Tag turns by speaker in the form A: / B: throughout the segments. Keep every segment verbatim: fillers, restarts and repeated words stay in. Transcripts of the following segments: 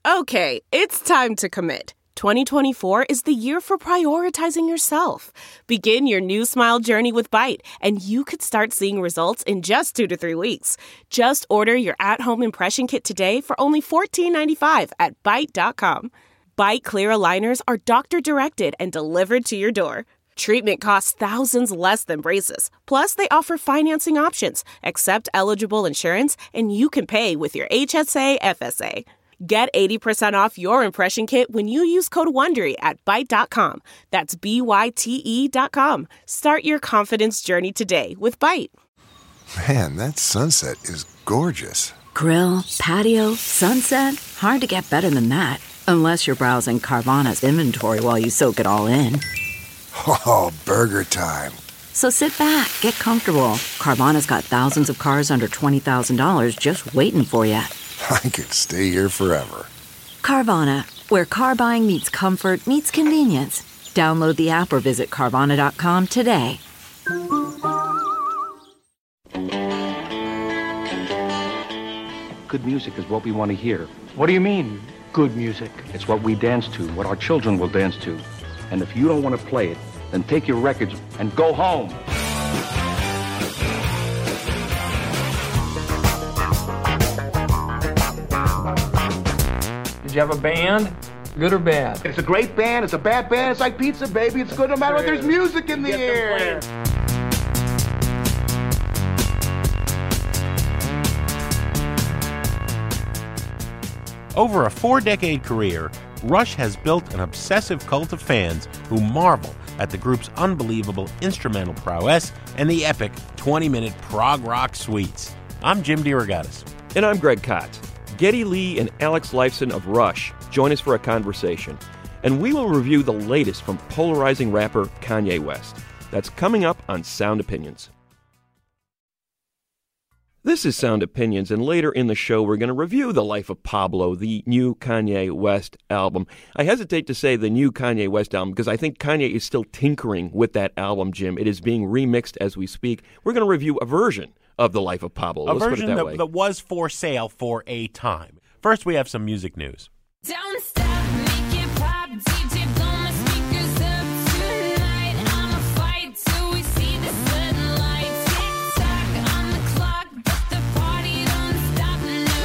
A: Okay, it's time to commit. twenty twenty-four is the year for prioritizing yourself. Begin your new smile journey with Byte, and you could start seeing results in just two to three weeks. Just order your at-home impression kit today for only fourteen ninety-five at byte dot com. Byte clear aligners are doctor-directed and delivered to your door. Treatment costs thousands less than braces. Plus, they offer financing options, accept eligible insurance, and you can pay with your H S A F S A. Get eighty percent off your impression kit when you use code WONDERY at byte dot com. That's B Y T E dot com. Start your confidence journey today with Byte.
B: Man, that sunset is gorgeous.
C: Grill, patio, sunset. Hard to get better than that. Unless you're browsing Carvana's inventory while you soak it all in.
B: Oh, burger time.
C: So sit back, get comfortable. Carvana's got thousands of cars under twenty thousand dollars just waiting for you.
B: I could stay here forever.
C: Carvana, where car buying meets comfort, meets convenience. Download the app or visit Carvana dot com today.
D: Good music is what we want to hear.
E: What do you mean, good music?
D: It's what we dance to, what our children will dance to. And if you don't want to play it, then take your records and go home.
E: Did you have a band? Good or bad?
F: It's a great band. It's a bad band. It's like pizza, baby. It's good no matter what. There's music in the air.
G: Over a four-decade career, Rush has built an obsessive cult of fans who marvel at the group's unbelievable instrumental prowess and the epic twenty-minute prog rock suites. I'm Jim DeRogatis.
H: And I'm Greg Kot. Geddy Lee and Alex Lifeson of Rush join us for a conversation. And we will review the latest from polarizing rapper Kanye West. That's coming up on Sound Opinions. This is Sound Opinions, and later in the show we're going to review The Life of Pablo, the new Kanye West album. I hesitate to say the new Kanye West album because I think Kanye is still tinkering with that album, Jim. It is being remixed as we speak. We're going to review a version of The Life of Pablo.
G: A
H: Let's
G: version
H: put it that,
G: that,
H: way.
G: that was for sale for a time. First, we have some music news.
I: Don't stop, make it pop, D J blow my speakers up tonight. I'ma fight till we see the sunlight. Tick tock on the clock, but the party don't stop.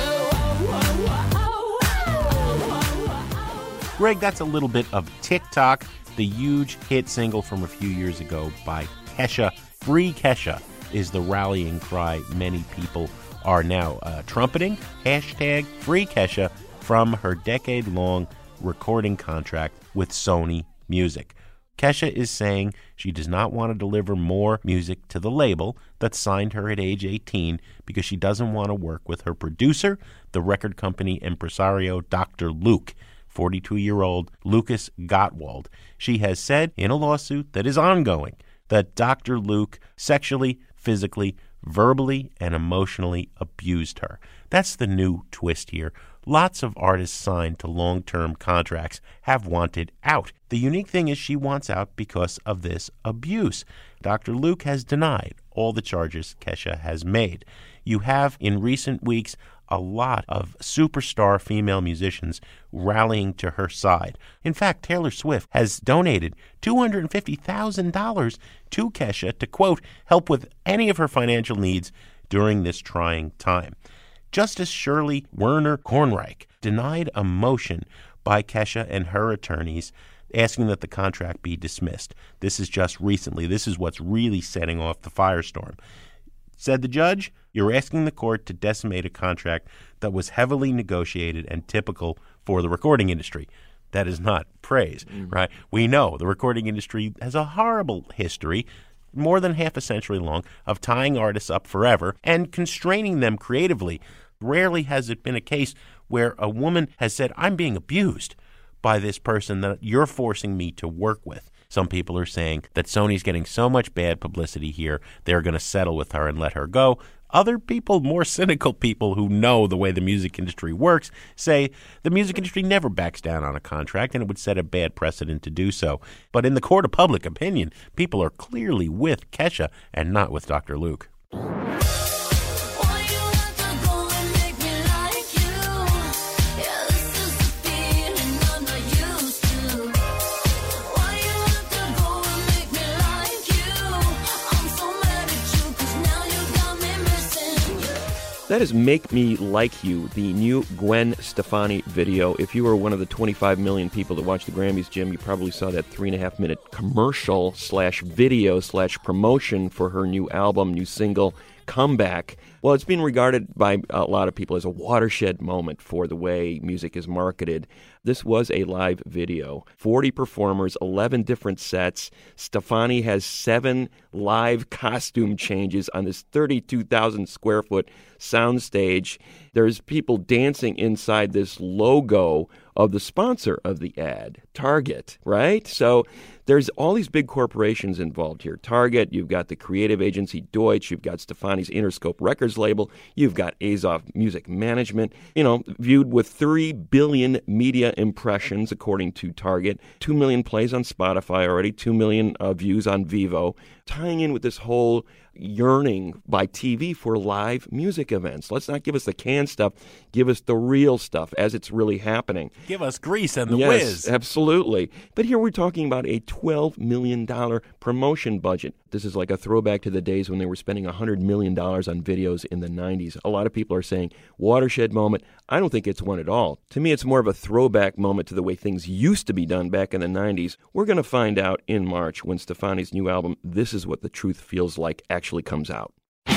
I: No.
G: Greg, that's a little bit of TikTok, the huge hit single from a few years ago by Kesha. Free Kesha is the rallying cry many people are now uh, trumpeting. Hashtag Free Kesha from her decade-long recording contract with Sony Music. Kesha is saying she does not want to deliver more music to the label that signed her at age eighteen because she doesn't want to work with her producer, the record company impresario Doctor Luke, forty-two-year-old Lucas Gottwald. She has said in a lawsuit that is ongoing that Doctor Luke sexually, physically, verbally, and emotionally abused her. That's the new twist here. Lots of artists signed to long-term contracts have wanted out. The unique thing is she wants out because of this abuse. Doctor Luke has denied all the charges Kesha has made. You have, in recent weeks, a lot of superstar female musicians rallying to her side. In fact, Taylor Swift has donated two hundred fifty thousand dollars to Kesha to, quote, help with any of her financial needs during this trying time. Justice Shirley Werner Kornreich denied a motion by Kesha and her attorneys asking that the contract be dismissed. This is just recently. This is what's really setting off the firestorm. Said the judge, you're asking the court to decimate a contract that was heavily negotiated and typical for the recording industry. That is not praise, mm-hmm. right? We know the recording industry has a horrible history, more than half a century long, of tying artists up forever and constraining them creatively. Rarely has it been a case where a woman has said, I'm being abused by this person that you're forcing me to work with. Some people are saying that Sony's getting so much bad publicity here, they're going to settle with her and let her go. Other people, more cynical people who know the way the music industry works, say the music industry never backs down on a contract and it would set a bad precedent to do so. But in the court of public opinion, people are clearly with Kesha and not with Doctor Luke.
H: That is Make Me Like You, the new Gwen Stefani video. If you were one of the twenty-five million people that watched the Grammys, Jim, you probably saw that three and a half minute commercial slash video slash promotion for her new album, new single, Comeback. Well, it's been regarded by a lot of people as a watershed moment for the way music is marketed. This was a live video. forty performers, eleven different sets. Stefani has seven live costume changes on this thirty-two thousand square foot soundstage. There's people dancing inside this logo of the sponsor of the ad, Target, right? So there's all these big corporations involved here. Target, you've got the creative agency Deutsch, you've got Stefani's Interscope Records label, you've got Azov Music Management, you know, viewed with three billion media impressions, according to Target, two million plays on Spotify already, two million uh, views on Vivo, tying in with this whole yearning by T V for live music events. Let's not give us the canned stuff, give us the real stuff as it's really happening.
G: Give us Grease and the
H: yes,
G: Wiz.
H: Absolutely. But here we're talking about a twelve million dollars promotion budget. This is like a throwback to the days when they were spending one hundred million dollars on videos in the nineties. A lot of people are saying, watershed moment. I don't think it's one at all. To me, it's more of a throwback moment to the way things used to be done back in the nineties. We're going to find out in March when Stefani's new album, This Is What the Truth Feels Like, actually comes out.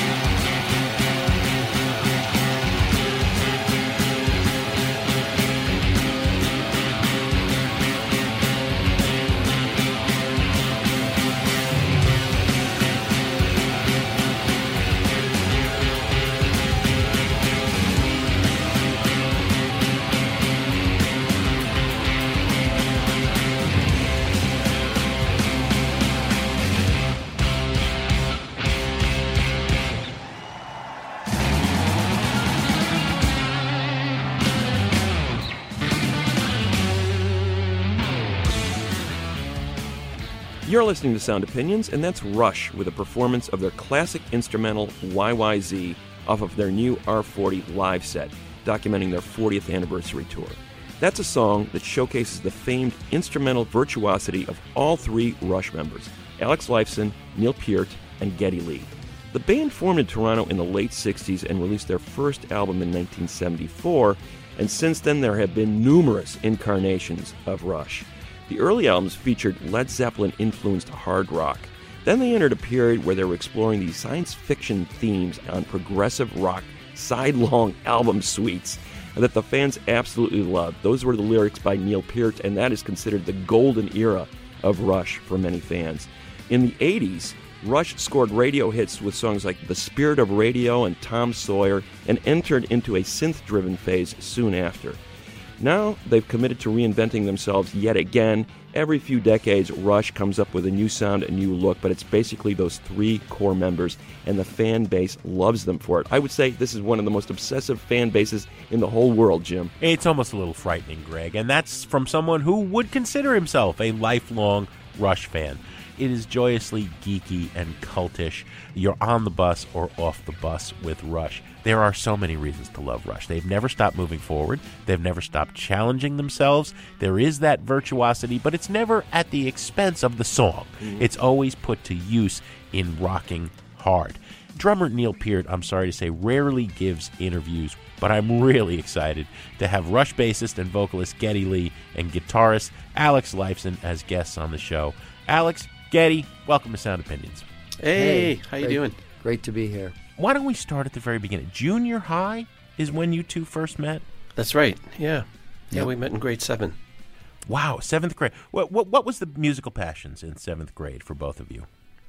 H: You're listening to Sound Opinions, and that's Rush with a performance of their classic instrumental Y Y Z off of their new R forty live set, documenting their fortieth anniversary tour. That's a song that showcases the famed instrumental virtuosity of all three Rush members, Alex Lifeson, Neil Peart, and Geddy Lee. The band formed in Toronto in the late sixties and released their first album in nineteen seventy-four, and since then there have been numerous incarnations of Rush. The early albums featured Led Zeppelin-influenced hard rock. Then they entered a period where they were exploring these science fiction themes on progressive rock side-long album suites that the fans absolutely loved. Those were the lyrics by Neil Peart, and that is considered the golden era of Rush for many fans. In the eighties, Rush scored radio hits with songs like The Spirit of Radio and Tom Sawyer, and entered into a synth-driven phase soon after. Now, they've committed to reinventing themselves yet again. Every few decades, Rush comes up with a new sound, a new look, but it's basically those three core members, and the fan base loves them for it. I would say this is one of the most obsessive fan bases in the whole world, Jim.
G: It's almost a little frightening, Greg, and that's from someone who would consider himself a lifelong Rush fan. It is joyously geeky and cultish. You're on the bus or off the bus with Rush. There are so many reasons to love Rush. They've never stopped moving forward. They've never stopped challenging themselves. There is that virtuosity, but it's never at the expense of the song. Mm-hmm. It's always put to use in rocking hard. Drummer Neil Peart, I'm sorry to say, rarely gives interviews, but I'm really excited to have Rush bassist and vocalist Geddy Lee and guitarist Alex Lifeson as guests on the show. Alex, Geddy, welcome to Sound Opinions.
J: Hey, how you
K: great,
J: doing?
K: Great to be here.
G: Why don't we start at the very beginning? Junior high is when you two first met?
J: That's right, yeah. Yeah,
K: Yep.
J: we met in grade seven.
G: Wow, seventh grade. What, what, what was the musical passions in seventh grade for both of you?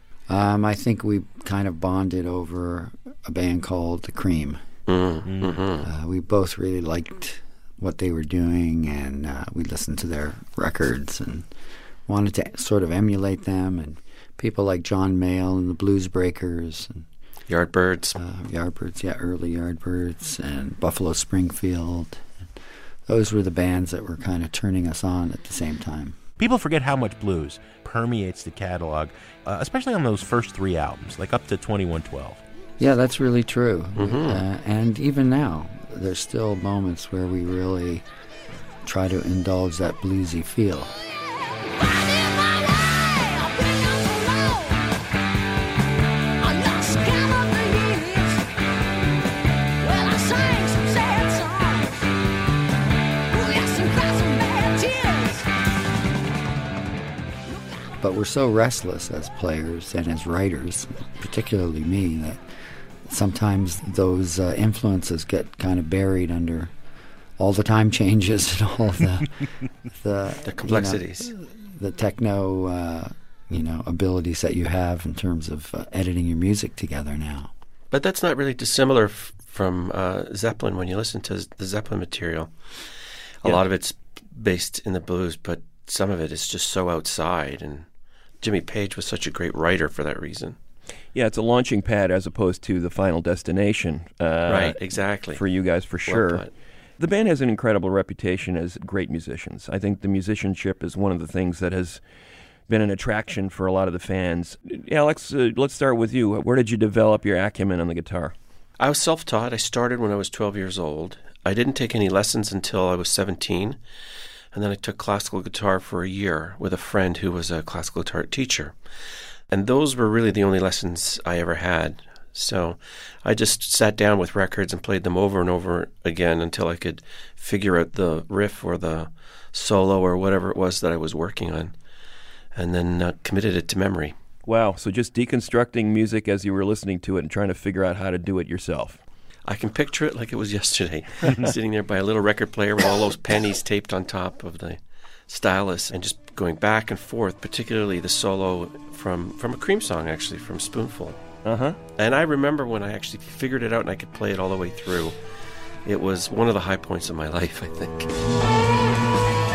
K: Um, I think we kind of bonded over a band called The Cream.
J: Mm-hmm.
K: Uh, we both really liked what they were doing, and uh, we listened to their records and wanted to sort of emulate them. And people like John Mayall and the Blues Breakers and
J: Yardbirds.
K: Uh, Yardbirds, yeah, early Yardbirds, and Buffalo Springfield. Those were the bands that were kind of turning us on at the same time.
G: People forget how much blues permeates the catalog, uh, especially on those first three albums, like up to twenty-one twelve.
K: Yeah, that's really true.
J: Mm-hmm.
K: Uh, and even now, there's still moments where we really try to indulge that bluesy feel.
I: Well,
K: but we're so restless as players and as writers, particularly me, that sometimes those uh, influences get kind of buried under all the time changes and all the the,
J: The complexities.
K: you know, the techno uh, you know abilities that you have in terms of uh, editing your music together now.
J: But that's not really dissimilar f- from uh, Zeppelin when you listen to the Zeppelin material. A
H: Yeah.
J: lot of it's based in the blues, but some of it is just so outside. And Jimmy Page was such a great writer for that reason.
H: Yeah, it's a launching pad as opposed to the final destination. Uh,
J: Right, exactly.
H: For you guys, for
J: Well
H: sure.
J: put.
H: The band has an incredible reputation as great musicians. I think the musicianship is one of the things that has been an attraction for a lot of the fans. Alex, uh, let's start with you. Where did you develop your acumen on the guitar?
J: I was self-taught. I started when I was twelve years old. I didn't take any lessons until I was seventeen. And then I took classical guitar for a year with a friend who was a classical guitar teacher. And those were really the only lessons I ever had. So I just sat down with records and played them over and over again until I could figure out the riff or the solo or whatever it was that I was working on, and then uh, committed it to memory.
H: Wow, so just deconstructing music as you were listening to it and trying to figure out how to do it yourself.
J: I can picture it like it was yesterday, sitting there by a little record player with all those pennies taped on top of the stylus and just going back and forth, particularly the solo from, from a Cream song, actually, from Spoonful.
H: Uh-huh.
J: And I remember when I actually figured it out and I could play it all the way through. It was one of the high points of my life, I think.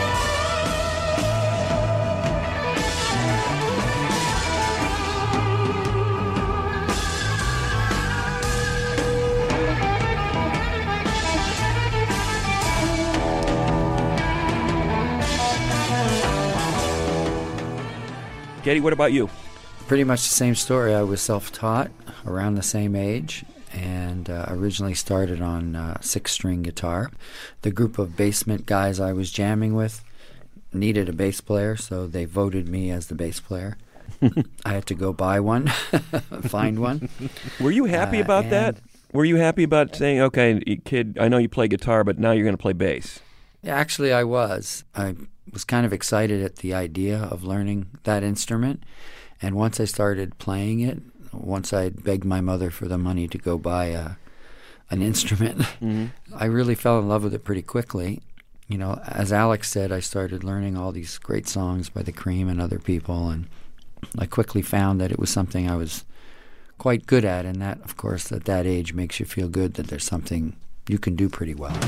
H: Katie, what about you?
K: Pretty much the same story. I was self-taught around the same age, and uh, originally started on uh, six-string guitar. The group of basement guys I was jamming with needed a bass player, so they voted me as the bass player. I had to go buy one, find one.
H: Were you happy
K: Uh,
H: about that?
K: and-
H: Were you happy about saying, okay, y- kid, I know you play guitar, but now you're going to play bass?
K: Yeah, actually, I was. I was kind of excited at the idea of learning that instrument. And once I started playing it, once I begged my mother for the money to go buy a, an instrument,
H: Mm-hmm.
K: I really fell in love with it pretty quickly. You know, as Alex said, I started learning all these great songs by the Cream and other people, and I quickly found that it was something I was quite good at, and that, of course, at that age makes you feel good that there's something you can do pretty well.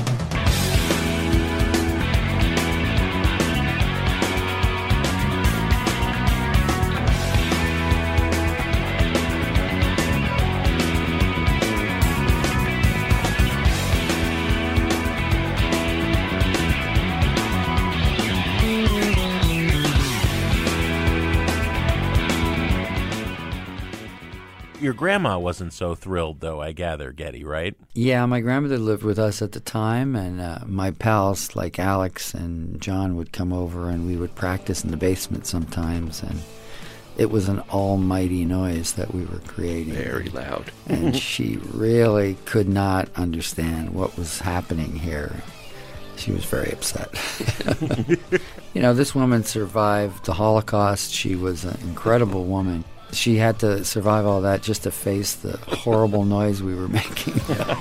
G: Your grandma wasn't so thrilled, though, I gather, Getty, right?
K: Yeah, my grandmother lived with us at the time, and uh, my pals like Alex and John would come over, and we would practice in the basement sometimes, and it was an almighty noise that we were creating.
J: Very loud.
K: And she really could not understand what was happening here. She was very upset. You know, this woman survived the Holocaust. She was an incredible woman. She had to survive all that just to face the horrible noise we were making.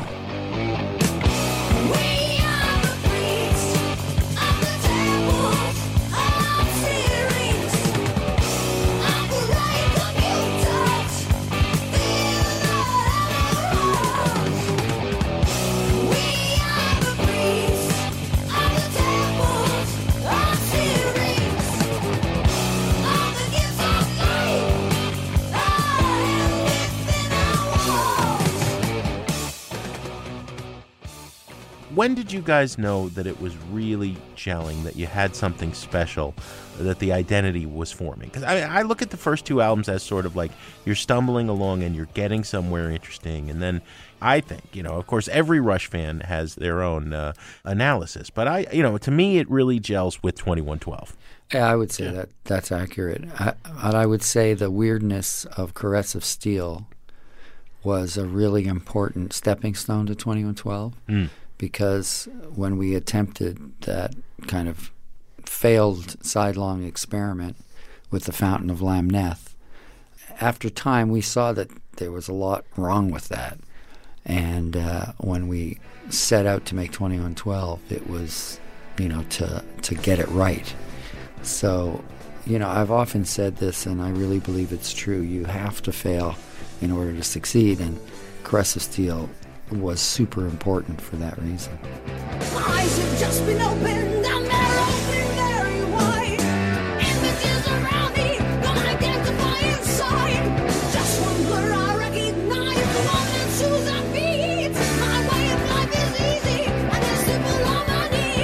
G: When did you guys know that it was really gelling, that you had something special, that the identity was forming? Because I, I look at the first two albums as sort of like you're stumbling along and you're getting somewhere interesting. And then I think, you know, of course, every Rush fan has their own uh, analysis. But, I, you know, to me, it really gels with twenty-one twelve.
K: Yeah, I would say yeah. that that's accurate. I, but I would say the weirdness of Caress of Steel was a really important stepping stone to twenty-one twelve.
G: Mm.
K: Because when we attempted that kind of failed sidelong experiment, with the Fountain of Lamneth. After time, we saw that there was a lot wrong with that. And uh, when we set out to make twenty-one twelve, it was, you know, to, to get it right. So, you know, I've often said this, and I really believe it's true. You have to fail in order to succeed, and Caress of Steel was super important for that reason.
I: My eyes have just been opened, and they're open very wide. Images around me don't identify inside. Just one blur I recognize, the moment's shoes and feet. My way of life is easy, and it's simple on my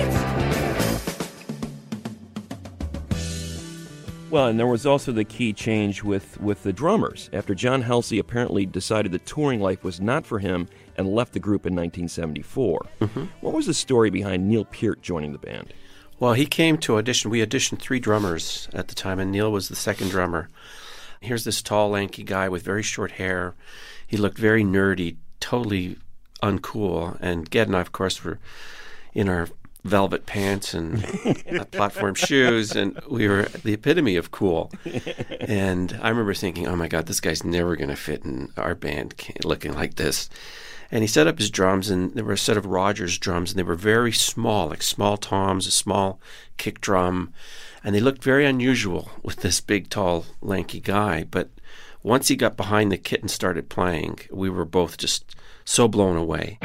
I: needs.
H: Well, and there was also the key change with, with the drummers. After John Halsey apparently decided that touring life was not for him and left the group in nineteen seventy-four. Mm-hmm. What was the story behind Neil Peart joining the band?
J: Well, he came to audition. We auditioned three drummers at the time, and Neil was the second drummer. Here's this tall, lanky guy with very short hair. He looked very nerdy, totally uncool. And Ged and I, of course, were in our velvet pants and platform shoes, and we were the epitome of cool. And I remember thinking, oh my God, this guy's never going to fit in our band looking like this. And he set up his drums, and there were a set of Rogers drums, and they were very small, like small toms, a small kick drum, and they looked very unusual with this big, tall, lanky guy. But once he got behind the kit and started playing, we were both just so blown away.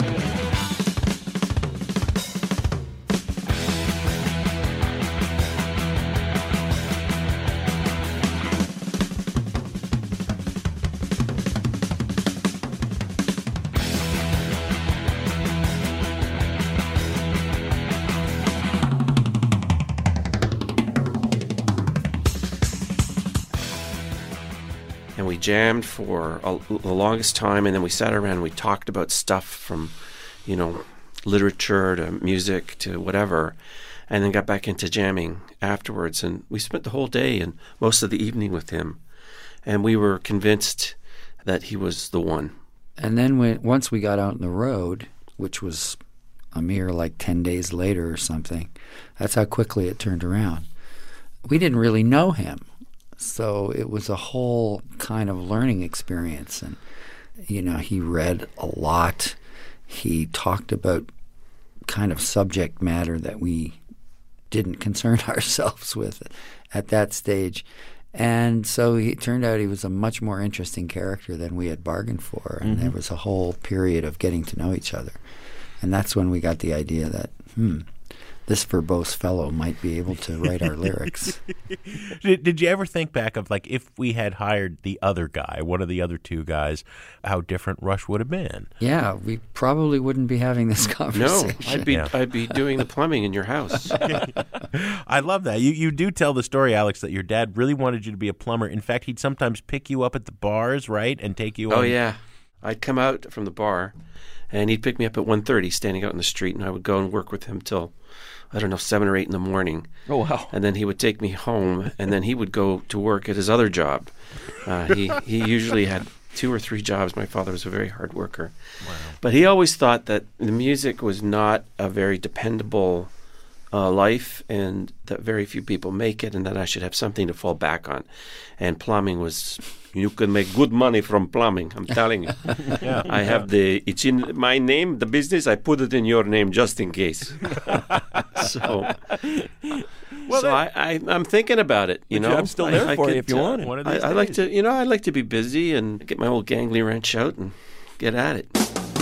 J: And we jammed for a, the longest time, and then we sat around and we talked about stuff from, you know, literature to music to whatever, and then got back into jamming afterwards. And we spent the whole day and most of the evening with him, and we were convinced that he was the one.
K: And then when, once we got out on the road, which was a mere like ten days later or something, that's how quickly it turned around. We didn't really know him. So it was a whole kind of learning experience. And, you know, he read a lot. He talked about kind of subject matter that we didn't concern ourselves with at that stage. And so he, it turned out he was a much more interesting character than we had bargained for. And
H: Mm-hmm.
K: there was a whole period of getting to know each other. And that's when we got the idea that, hmm, this verbose fellow might be able to write our lyrics.
G: Did, did you ever think back of, like, if we had hired the other guy, one of the other two guys, how different Rush would have been?
K: Yeah, we probably wouldn't be having this conversation.
J: No, I'd be
G: Yeah.
J: I'd be doing the plumbing in your house.
G: I love that. You you do tell the story, Alex, that your dad really wanted you to be a plumber. In fact, he'd sometimes pick you up at the bars, right, and take you
J: Oh,
G: on.
J: yeah. I'd come out from the bar, and he'd pick me up at one thirty, standing out in the street, and I would go and work with him till, I don't know, seven or eight in the morning.
H: Oh, wow.
J: And then he would take me home, and then he would go to work at his other job. Uh, he, he usually had two or three jobs. My father was a very hard worker.
G: Wow.
J: But he always thought that the music was not a very dependable uh, life, and that very few people make it, and that I should have something to fall back on. And plumbing was, you can make good money from plumbing, I'm telling you.
G: Yeah.
J: I have the, it's in my name, the business, I put it in your name just in case. so
H: Well,
J: so
H: that-
J: I, I, I'm thinking about it, you
H: The
J: know.
H: job's still
J: I-
H: there
J: I
H: for you
J: could,
H: if you
J: uh,
H: want it.
G: One of
J: I,
G: these
J: I like
G: days.
J: to, you know, I like to be busy and get my old gangly wrench out and get at it.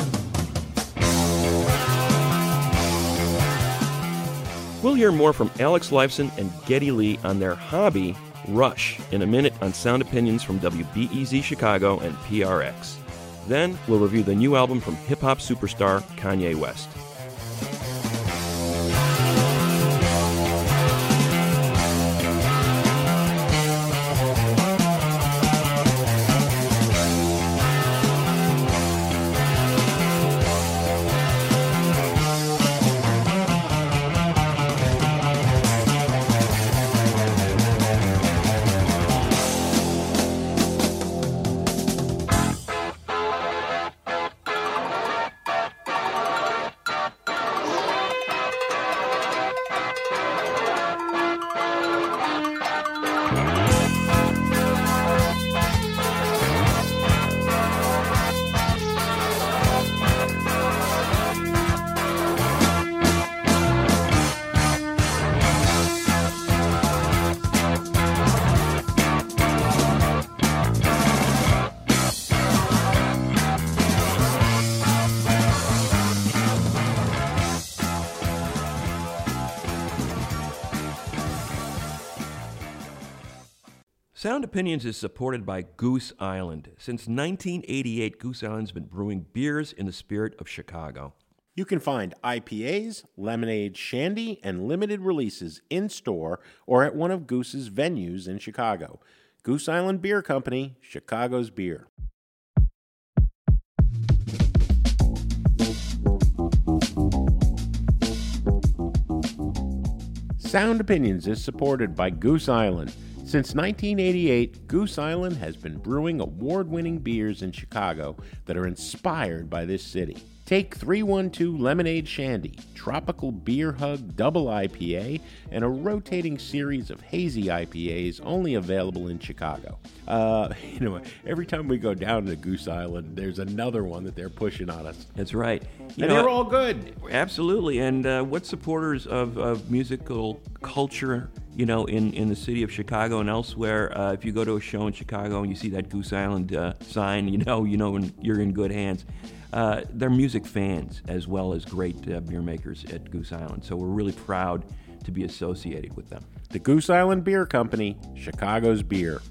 H: We'll hear more from Alex Lifeson and Geddy Lee on their hobby, Rush, in a minute on Sound Opinions from W B E Z Chicago and P R X. Then we'll review the new album from hip-hop superstar Kanye West. Sound Opinions is supported by Goose Island. Since nineteen eighty-eight, Goose Island's been brewing beers in the spirit of Chicago.
G: You can find I P As, lemonade, shandy, and limited releases in-store or at one of Goose's venues in Chicago. Goose Island Beer Company, Chicago's beer. Sound Opinions is supported by Goose Island. Since nineteen eighty-eight, Goose Island has been brewing award-winning beers in Chicago that are inspired by this city. Take three one two Lemonade Shandy, Tropical Beer Hug Double I P A, and a rotating series of hazy I P As only available in Chicago. Uh, you know, every time we go down to Goose Island, there's another one that they're pushing on us.
H: That's right. You
G: and
H: know,
G: they're all good.
H: Absolutely. And uh, what supporters of, of musical culture, you know, in, in the city of Chicago and elsewhere, uh, if you go to a show in Chicago and you see that Goose Island uh, sign, you know, you know you're in good hands. Uh, they're music fans as well as great uh, beer makers at Goose Island. So we're really proud to be associated with them.
G: The Goose Island Beer Company, Chicago's beer.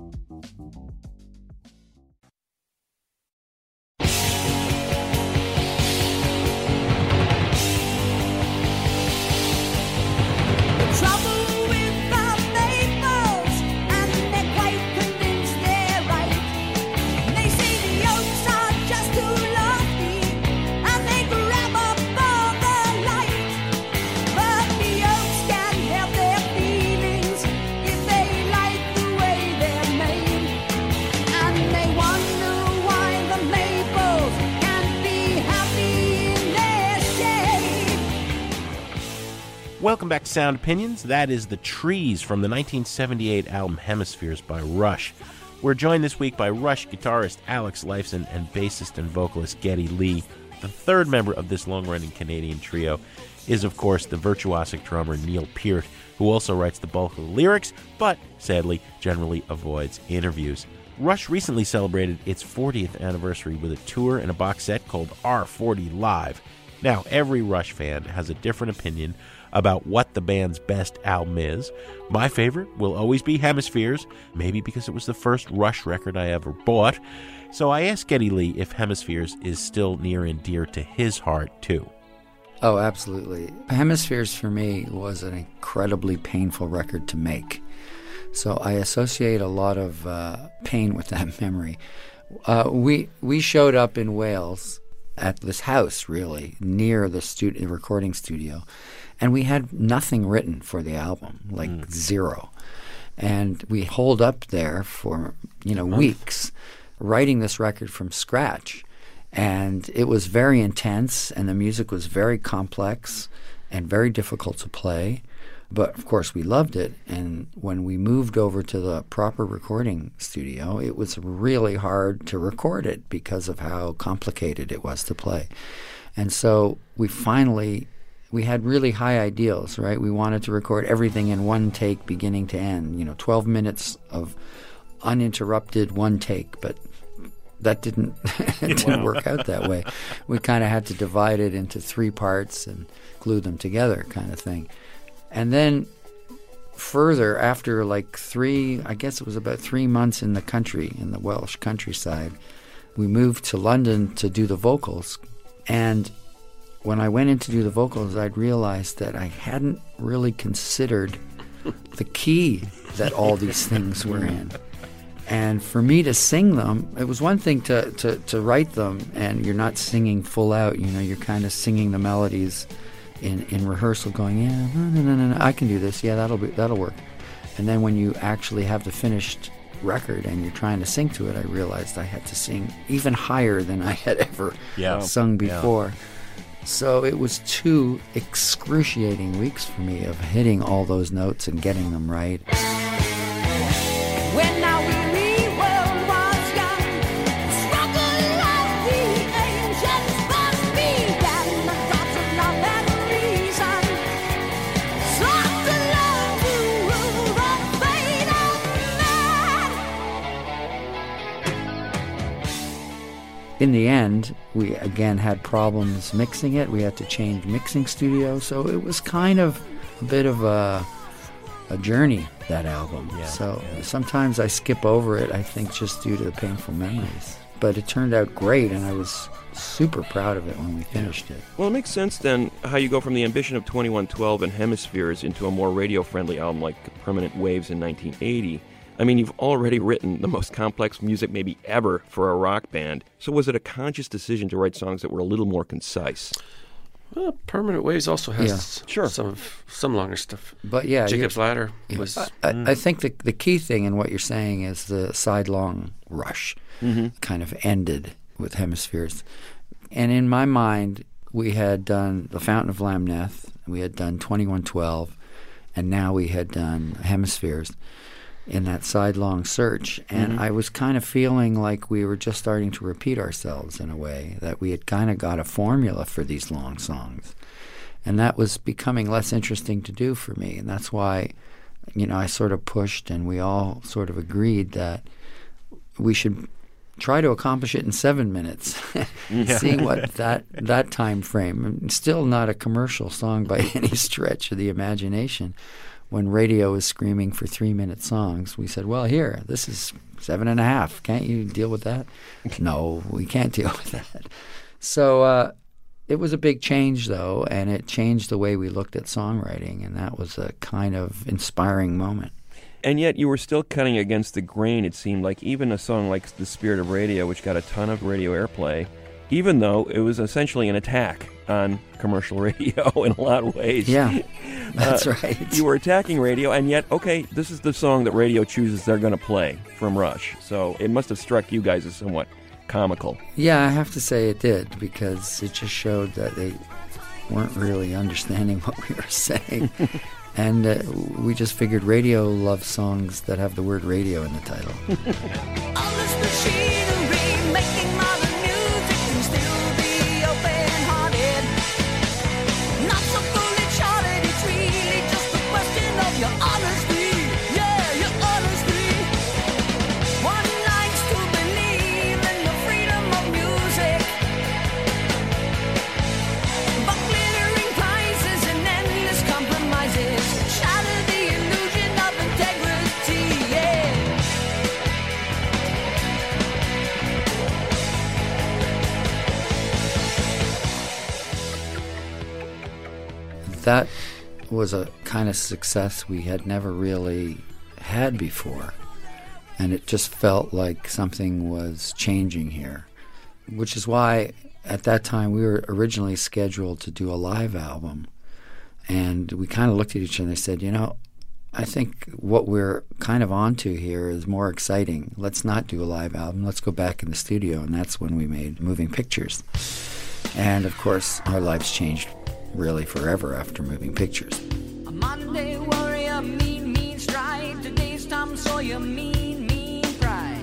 G: Welcome back to Sound Opinions. That is The Trees from the nineteen seventy-eight album Hemispheres by Rush. We're joined this week by Rush guitarist Alex Lifeson and bassist and vocalist Geddy Lee. The third member of this long-running Canadian trio is, of course, the virtuosic drummer Neil Peart, who also writes the bulk of the lyrics, but, sadly, generally avoids interviews. Rush recently celebrated its fortieth anniversary with a tour and a box set called R forty Live. Now, every Rush fan has a different opinion about what the band's best album is. My favorite will always be Hemispheres, maybe because it was the first Rush record I ever bought. So I asked Geddy Lee if Hemispheres is still near and dear to his heart, too.
K: Oh, absolutely. Hemispheres for me was an incredibly painful record to make. So I associate a lot of uh, pain with that memory. Uh, we we showed up in Wales at this house, really, near the stu- recording studio, and we had nothing written for the album, like mm. zero. And we holed up there for, you know, weeks, writing this record from scratch. And it was very intense, and the music was very complex and very difficult to play. But, of course, we loved it. And when we moved over to the proper recording studio, it was really hard to record it because of how complicated it was to play. And so we finally, we had really high ideals, right? We wanted to record everything in one take, beginning to end, you know, twelve minutes of uninterrupted one take. But that didn't, it didn't work out that way. We kind of had to divide it into three parts and glue them together kind of thing. And then further, after like three, I guess it was about three months in the country, in the Welsh countryside, we moved to London to do the vocals. And when I went in to do the vocals, I'd realized that I hadn't really considered the key that all these things were in. And for me to sing them, it was one thing to, to, to write them, and you're not singing full out, you know, you're kind of singing the melodies in, in rehearsal going, yeah, no, no, no, no, I can do this, yeah, that'll be, that'll work. And then when you actually have the finished record and you're trying to sing to it, I realized I had to sing even higher than I had ever
G: yeah.
K: sung before. Yeah. So it was two excruciating weeks for me of hitting all those notes and getting them right.
I: When our weary world was young, the struggle of the ancients was began. The gods of love and reason sought to learn to rule the fate of man.
K: In the end, we again had problems mixing it. We had to change mixing studio, so it was kind of a bit of a a journey, that album.
G: Yeah,
K: so
G: yeah.
K: sometimes I skip over it, I think, just due to the painful memories. But it turned out great, and I was super proud of it when we finished it.
H: Well, it makes sense then how you go from the ambition of twenty-one twelve and Hemispheres into a more radio-friendly album like Permanent Waves in nineteen eighty. I mean, you've already written the most complex music maybe ever for a rock band. So was it a conscious decision to write songs that were a little more concise?
J: Well, Permanent Waves also has
K: Yeah.
H: Sure.
J: some some longer stuff.
K: But yeah,
J: Jacob's
K: you're-
J: Ladder
K: Yeah.
J: was.
K: I, I, I think the the key thing in what you're saying is the sidelong rush
H: Mm-hmm.
K: kind of ended with Hemispheres. And in my mind, we had done The Fountain of Lamneth, we had done twenty-one twelve, and now we had done Hemispheres in that sidelong search. And
H: Mhm.
K: I was kind of feeling like we were just starting to repeat ourselves in a way, that we had kind of got a formula for these long songs. And that was becoming less interesting to do for me. And that's why, you know, I sort of pushed, and we all sort of agreed that we should try to accomplish it in seven minutes,
G: Yeah.
K: seeing what that that time frame. Still not a commercial song by any stretch of the imagination. When radio is screaming for three-minute songs, we said, well, here, this is seven and a half. Can't you deal with that? No, we can't deal with that. So uh, it was a big change, though, and it changed the way we looked at songwriting, and that was a kind of inspiring moment.
H: And yet you were still cutting against the grain, it seemed like. Even a song like The Spirit of Radio, which got a ton of radio airplay, even though it was essentially an attack on commercial radio in a lot of ways.
K: Yeah, that's
H: Uh,
K: right.
H: You were attacking radio, and yet, okay, this is the song that radio chooses they're going to play from Rush. So it must have struck you guys as somewhat comical.
K: Yeah, I have to say it did, because it just showed that they weren't really understanding what we were saying. And uh, we just figured radio loves songs that have the word radio in the title.
I: All this machinery making modern music can still be open-hearted. Not so fully charted, it's really just a question of your honesty. Yeah, your honesty. One likes to believe in the freedom of music, but glittering prices and endless compromises shatter the illusion of integrity. Yeah.
K: That was a kind of success we had never really had before. And it just felt like something was changing here, which is why at that time we were originally scheduled to do a live album. And we kind of looked at each other and said, you know, I think what we're kind of onto here is more exciting. Let's not do a live album. Let's go back in the studio. And that's when we made Moving Pictures. And, of course, our lives changed really forever after Moving Pictures.
I: A Monday warrior, mean, mean stride. Today's Tom Sawyer, mean, mean pride.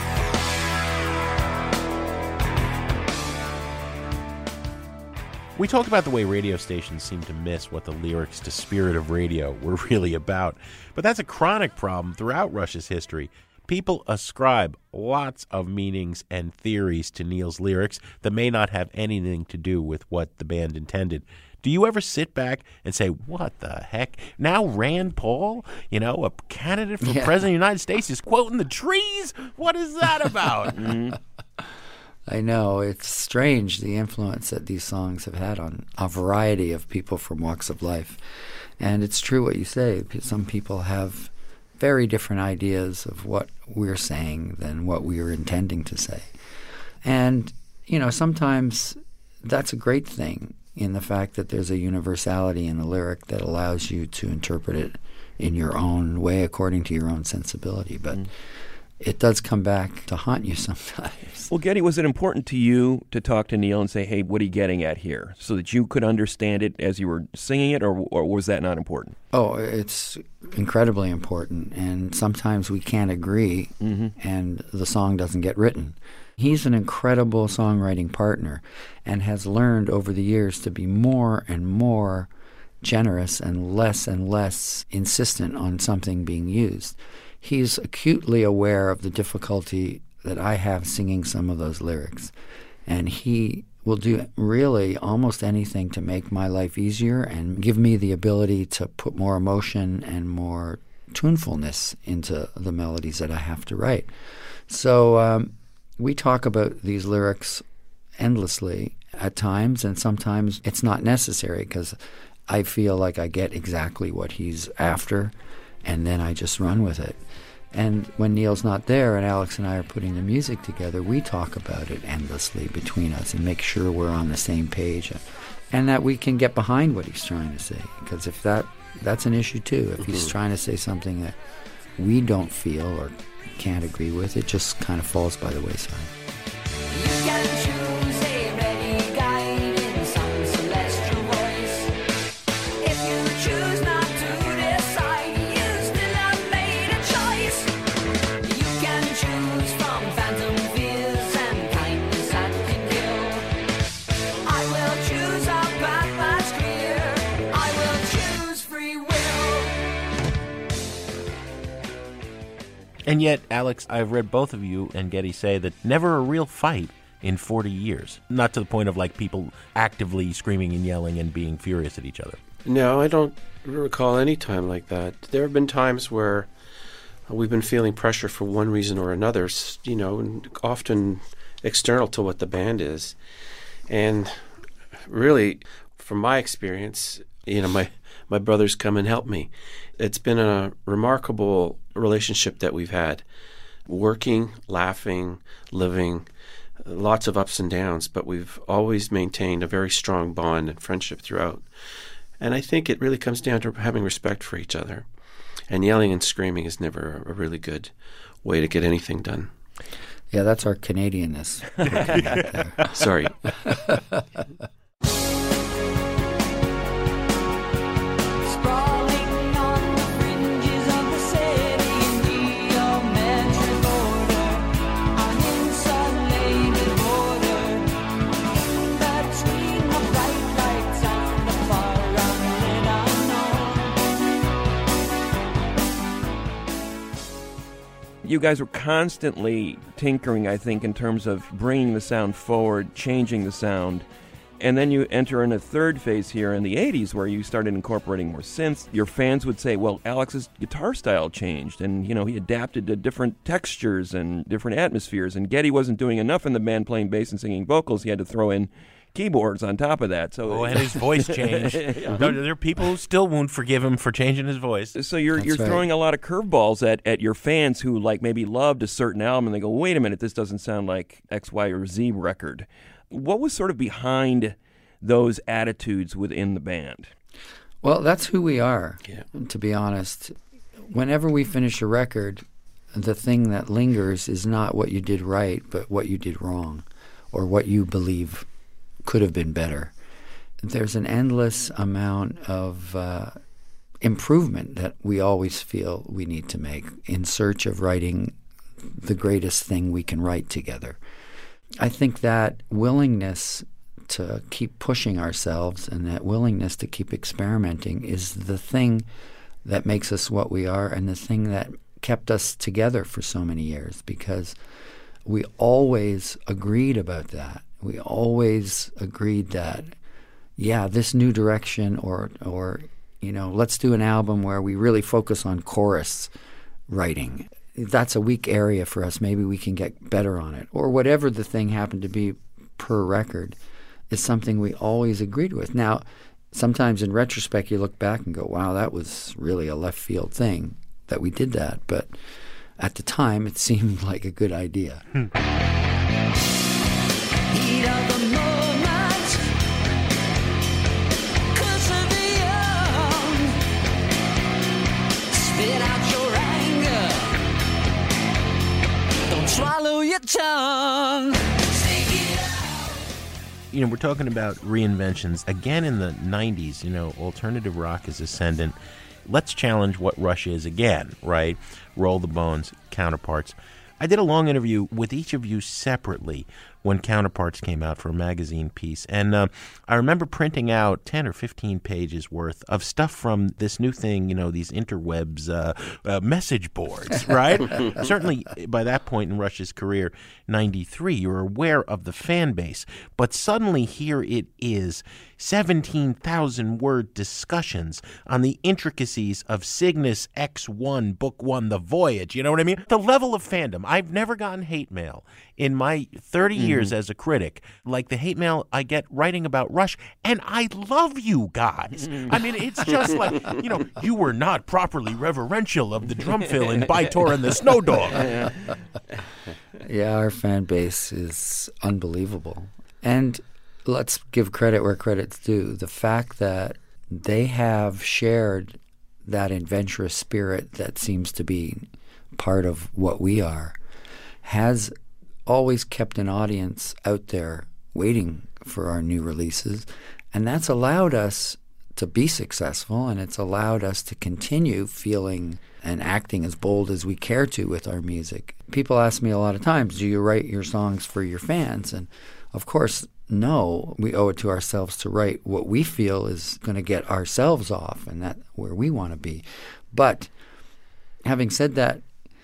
G: We talk about the way radio stations seem to miss what the lyrics to Spirit of Radio were really about. But that's a chronic problem throughout Rush's history. People ascribe lots of meanings and theories to Neil's lyrics that may not have anything to do with what the band intended. Do you ever sit back and say, what the heck? Now Rand Paul, you know, a candidate for
K: Yeah.
G: president of the United States, is quoting the trees? What is that about?
H: Mm-hmm.
K: I know. It's strange, the influence that these songs have had on a variety of people from walks of life. And it's true what you say. Some people have very different ideas of what we're saying than what we were intending to say. And, you know, sometimes that's a great thing in the fact that there's a universality in the lyric that allows you to interpret it in your own way according to your own sensibility. But mm. it does come back to haunt you sometimes.
H: Well, Geddy, was it important to you to talk to Neil and say, hey, what are you getting at here? So that you could understand it as you were singing it, or, or was that not important?
K: Oh, it's incredibly important. And sometimes we can't agree, mm-hmm. and the song doesn't get written. He's an incredible songwriting partner and has learned over the years to be more and more generous and less and less insistent on something being used. He's acutely aware of the difficulty that I have singing some of those lyrics, and he will do really almost anything to make my life easier and give me the ability to put more emotion and more tunefulness into the melodies that I have to write. So um, we talk about these lyrics endlessly at times, and sometimes it's not necessary because I feel like I get exactly what he's after, and then I just run with it. And when Neil's not there and Alex and I are putting the music together, we talk about it endlessly between us and make sure we're on the same page and that we can get behind what he's trying to say. Because if that that's an issue too. If he's trying to say something that we don't feel or can't agree with, it just kind of falls by the wayside.
I: You can choose a ready guide in some celestial voice. If you choose not to decide, you still have made a choice. You can choose from phantom fears and kindness that can kill. I will choose a path that's clear. I will choose free will.
G: And yet, Alex, I've read both of you and Geddy say that never a real fight in forty years. Not to the point of like people actively screaming and yelling and being furious at each other.
J: No, I don't recall any time like that. There have been times where we've been feeling pressure for one reason or another, s- you know, and often external to what the band is. And really, from my experience, you know, my, my brothers come and help me. It's been a remarkable relationship that we've had. Working, laughing, living, lots of ups and downs, but we've always maintained a very strong bond and friendship throughout. And I think it really comes down to having respect for each other. And yelling and screaming is never a really good way to get anything done.
K: Yeah, that's our Canadianness.
J: Sorry.
I: Sprawling on the fringes of the city, geometric order, an insulated border, between the bright lights and the far unlit unknown.
H: You guys were constantly tinkering, I think, in terms of bringing the sound forward, changing the sound. And then you enter in a third phase here in the eighties where you started incorporating more synths. Your fans would say, well, Alex's guitar style changed, and, you know, he adapted to different textures and different atmospheres. And Geddy wasn't doing enough in the band playing bass and singing vocals. He had to throw in keyboards on top of that. So,
G: Oh, and his voice changed.
H: Yeah.
G: No, there are people who still won't forgive him for changing his voice.
H: So you're
K: That's
H: you're
K: right.
H: throwing a lot of curveballs at, at your fans who like maybe loved a certain album and they go, wait a minute, this doesn't sound like X, Y, or Z record. What was sort of behind those attitudes within the band?
K: Well, that's who we are,
J: Yeah.
K: to be honest. Whenever we finish a record, the thing that lingers is not what you did right, but what you did wrong, or what you believe could have been better. There's an endless amount of uh, improvement that we always feel we need to make in search of writing the greatest thing we can write together. I think that willingness to keep pushing ourselves and that willingness to keep experimenting is the thing that makes us what we are and the thing that kept us together for so many years, because we always agreed about that. We always agreed that, yeah, this new direction or, or you know, let's do an album where we really focus on chorus writing. That's a weak area for us. Maybe we can get better on it. Or whatever the thing happened to be per record is something we always agreed with. Now, sometimes in retrospect you look back and go, wow, that was really a left field thing that we did that. But at the time it seemed like a good idea.
I: Heat of the moment, curse of the young. Spit out your anger. Don't swallow your tongue. Take it out.
G: You know, we're talking about reinventions. Again in the nineties, you know, alternative rock is ascendant. Let's challenge what Rush is again, right? Roll the Bones, Counterparts. I did a long interview with each of you separately, when Counterparts came out for a magazine piece. And uh, I remember printing out ten or fifteen pages worth of stuff from this new thing, you know, these interwebs uh, uh, message boards, right? Certainly by that point in Rush's career, ninety-three, you're aware of the fan base. But suddenly here it is, seventeen thousand word discussions on the intricacies of Cygnus X one, Book One, The Voyage. You know what I mean? The level of fandom. I've never gotten hate mail in my thirty mm-hmm. years as a critic like the hate mail I get writing about Rush, and I love you guys. I mean, it's just like, you know, you were not properly reverential of the drum fill in Bytor and the Snow Dog.
K: Yeah, our fan base is unbelievable. And let's give credit where credit's due. The fact that they have shared that adventurous spirit that seems to be part of what we are has always kept an audience out there waiting for our new releases. And that's allowed us to be successful, and it's allowed us to continue feeling and acting as bold as we care to with our music. People ask me a lot of times, do you write your songs for your fans? And of course, no, we owe it to ourselves to write what we feel is going to get ourselves off and that where we want to be. But having said that,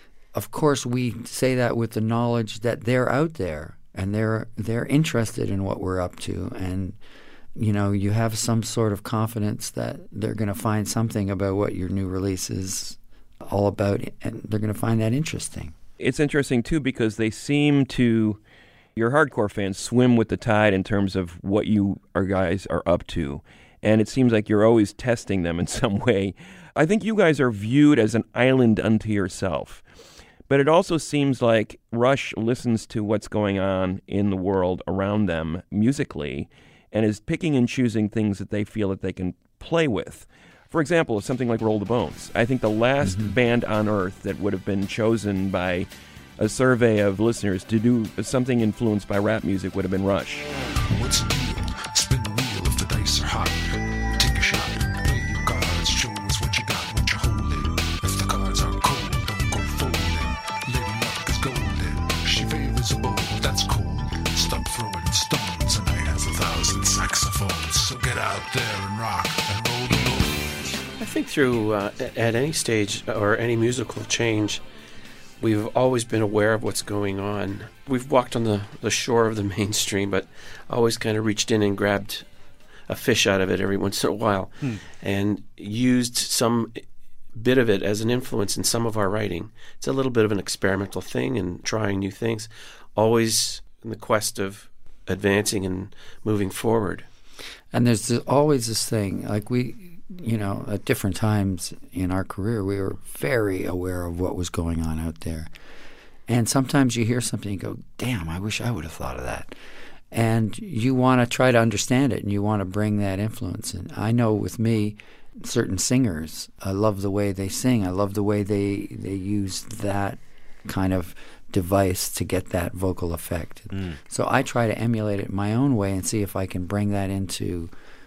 K: of course, we say that with the knowledge that they're out there and they're they're interested in what we're up to, and you know, you have some sort of confidence that they're going to find something about what your new release is all about, and they're going to find that interesting.
H: It's interesting too because they seem to, your hardcore fans, swim with the tide in terms of what you are guys are up to, and it seems like you're always testing them in some way. I think you guys are viewed as an island unto yourself. But it also seems like Rush listens to what's going on in the world around them musically and is picking and choosing things that they feel that they can play with. For example, something like Roll the Bones. I think the last mm-hmm. band on Earth that would have been chosen by a survey of listeners to do something influenced by rap music would have been Rush.
L: What's the deal? Spin the wheel if the dice are hot. Take a shot. Play your cards. Show us what you got, what you're holding. If the cards are cold, don't go folding. Lady Luck is golden. She favors a bowl, that's cold. Stop throwing stones. A night has a thousand saxophones. So get out there and rock and roll the bones.
J: I think through, uh, at any stage or any musical change, we've always been aware of what's going on. We've walked on the, the shore of the mainstream, but always kind of reached in and grabbed a fish out of it every once in a while hmm. and used some bit of it as an influence in some of our writing. It's a little bit of an experimental thing and trying new things, always in the quest of advancing and moving forward.
K: And there's this, always this thing, like we, you know, at different times in our career, we were very aware of what was going on out there. And sometimes you hear something and you go, damn, I wish I would have thought of that. And you want to try to understand it, and you want to bring that influence. And I know with me, certain singers, I love the way they sing. I love the way they, they use that kind of device to get that vocal effect. Mm. So I try to emulate it my own way and see if I can bring that into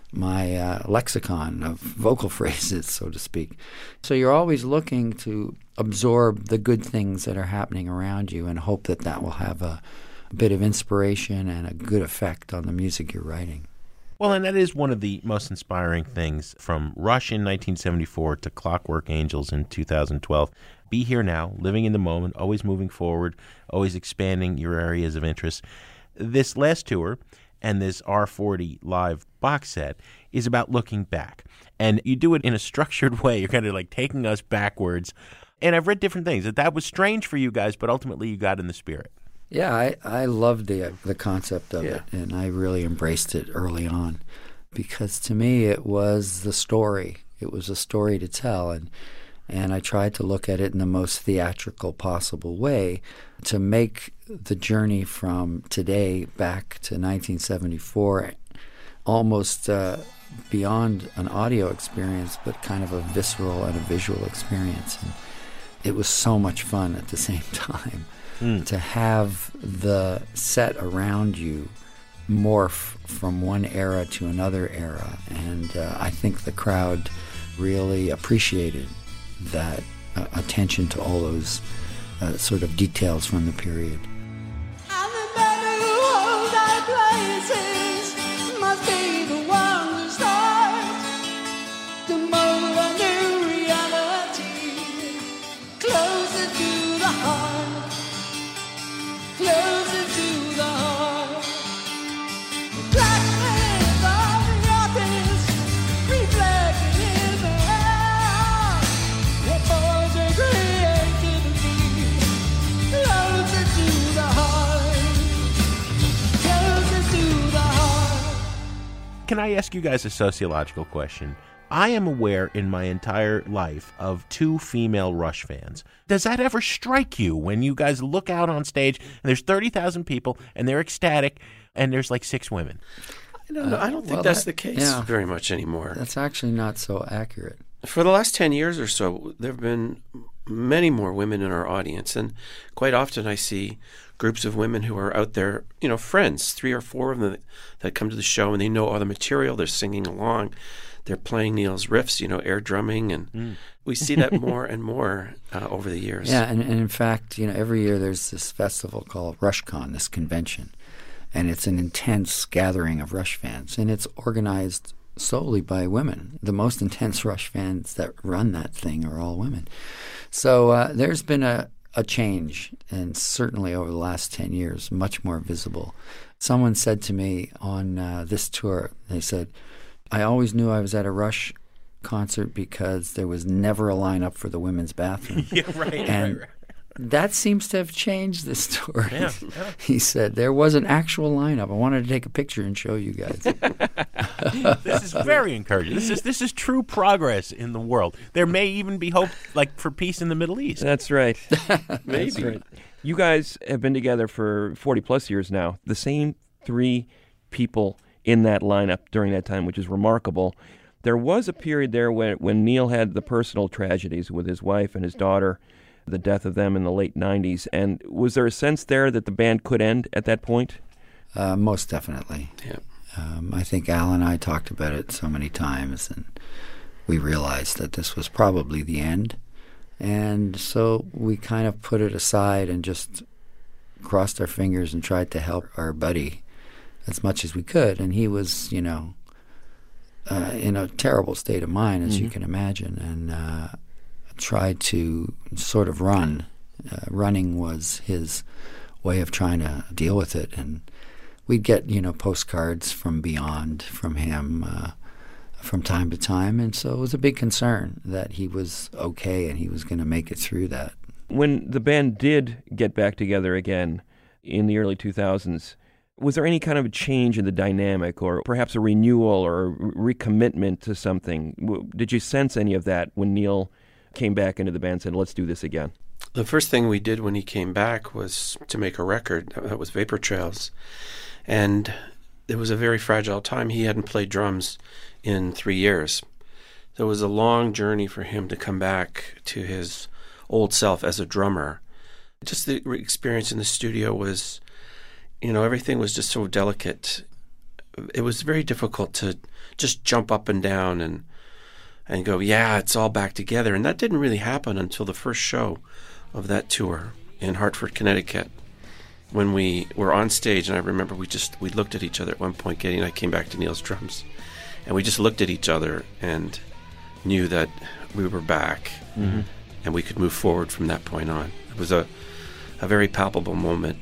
K: my uh, lexicon of vocal phrases, so to speak. So you're always looking to absorb the good things that are happening around you and hope that that will have a, a bit of inspiration and a good effect on the music you're writing.
G: Well, and that is one of the most inspiring things from Rush in nineteen seventy-four to Clockwork Angels in two thousand twelve. Be here now, living in the moment, always moving forward, always expanding your areas of interest. This last tour and this R forty live box set is about looking back. And you do it in a structured way. You're kind of like taking us backwards. And I've read different things. That that was strange for you guys, but ultimately you got in the spirit.
K: Yeah, I, I loved the the concept of
J: yeah.
K: it, and I really embraced it early on because to me it was the story. It was a story to tell, and and I tried to look at it in the most theatrical possible way to make the journey from today back to nineteen seventy-four almost uh, beyond an audio experience, but kind of a visceral and a visual experience. And it was so much fun at the same time. Mm. To have the set around you morph from one era to another era. And uh, I think the crowd really appreciated that uh, attention to all those uh, sort of details from the period.
I: I'm the man who
G: I ask you guys a sociological question? I am aware in my entire life of two female Rush fans. Does that ever strike you when you guys look out on stage and there's thirty thousand people and they're ecstatic and there's like six women?
J: I don't know. I don't think
K: well,
J: that's
K: that-
J: the case
K: yeah.
J: very much anymore.
K: That's actually not so accurate.
J: For the last ten years or so, there have been many more women in our audience. And quite often I see groups of women who are out there, you know, friends, three or four of them that, that come to the show and they know all the material. They're singing along. They're playing Neil's riffs, you know, air drumming. And
K: Mm.
J: we see that more and more uh, over the years.
K: Yeah, and, and in fact, you know, every year there's this festival called RushCon, this convention. And it's an intense gathering of Rush fans. And it's organized solely by women. The most intense Rush fans that run that thing are all women. So uh, there's been a, a change, and certainly over the last ten years, much more visible. Someone said to me on uh, this tour, they said, I always knew I was at a Rush concert because there was never a lineup for the women's bathroom.
G: Yeah, right,
K: and
G: right, right.
K: That seems to have changed this tour.
G: Yeah, yeah.
K: He said, there was an actual lineup. I wanted to take a picture and show you guys.
G: This is very encouraging. This is this is true progress in the world. There may even be hope, like, for peace in the Middle East.
H: That's right.
J: Maybe.
H: That's right. You guys have been together for forty plus years now. The same three people in that lineup during that time, which is remarkable. There was a period there when, when Neil had the personal tragedies with his wife and his daughter, the death of them in the late nineties. And was there a sense there that the band could end at that point?
K: Uh, most definitely.
J: Yeah.
K: Um, I think Al and I talked about it so many times, and we realized that this was probably the end. And so we kind of put it aside and just crossed our fingers and tried to help our buddy as much as we could. And he was, you know, uh, in a terrible state of mind, as
H: Mm-hmm.
K: you can imagine, and uh, tried to sort of run. Uh, running was his way of trying to deal with it. And we'd get, you know, postcards from beyond from him uh, from time to time. And so it was a big concern that he was okay and he was going to make it through that.
H: When the band did get back together again in the early two thousands, was there any kind of a change in the dynamic or perhaps a renewal or a re- recommitment to something? W- Did you sense any of that when Neil came back into the band and said, let's do this again?
J: The first thing we did when he came back was to make a record. That was Vapor Trails. And it was a very fragile time. He hadn't played drums in three years. So it was a long journey for him to come back to his old self as a drummer. Just the experience in the studio was, you know, everything was just so delicate. It was very difficult to just jump up and down and and go, yeah, it's all back together. And that didn't really happen until the first show of that tour in Hartford, Connecticut, when we were on stage. And I remember we just we looked at each other at one point. Katie and I came back to Neil's drums, and we just looked at each other and knew that we were back,
H: mm-hmm.
J: and we could move forward from that point on. It was a a very palpable moment.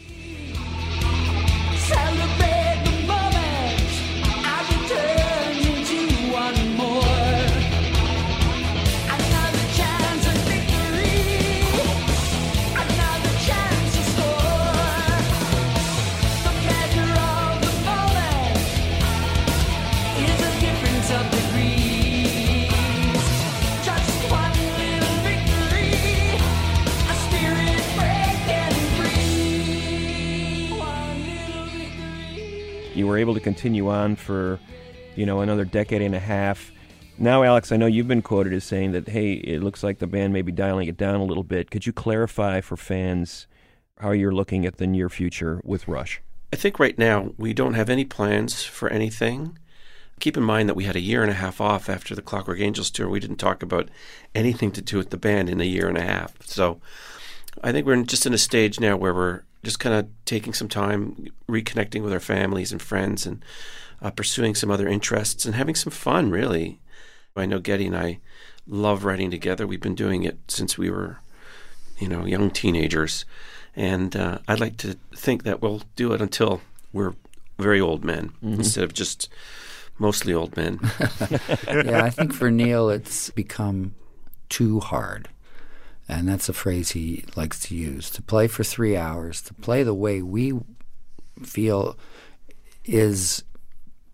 I: Celebrate the moment as it turns into one more. Another chance at victory. Another chance to score. The measure of the moment is a difference of degrees. Just one little victory. A spirit breaking free. One little victory.
H: You were able to continue on for, you know, another decade and a half. Now, Alex, I know you've been quoted as saying that, hey, it looks like the band may be dialing it down a little bit. Could you clarify for fans how you're looking at the near future with Rush?
J: I think right now we don't have any plans for anything. Keep in mind that we had a year and a half off after the Clockwork Angels tour. We didn't talk about anything to do with the band in a year and a half. So I think we're in- just in a stage now where we're just kind of taking some time, reconnecting with our families and friends, and uh, pursuing some other interests and having some fun, really. I know Geddy and I love writing together. We've been doing it since we were, you know, young teenagers. And uh, I'd like to think that we'll do it until we're very old men,
H: Mhm.
J: instead of just mostly old men.
K: Yeah, I think for Neil it's become too hard. And that's a phrase he likes to use. To play for three hours, to play the way we feel is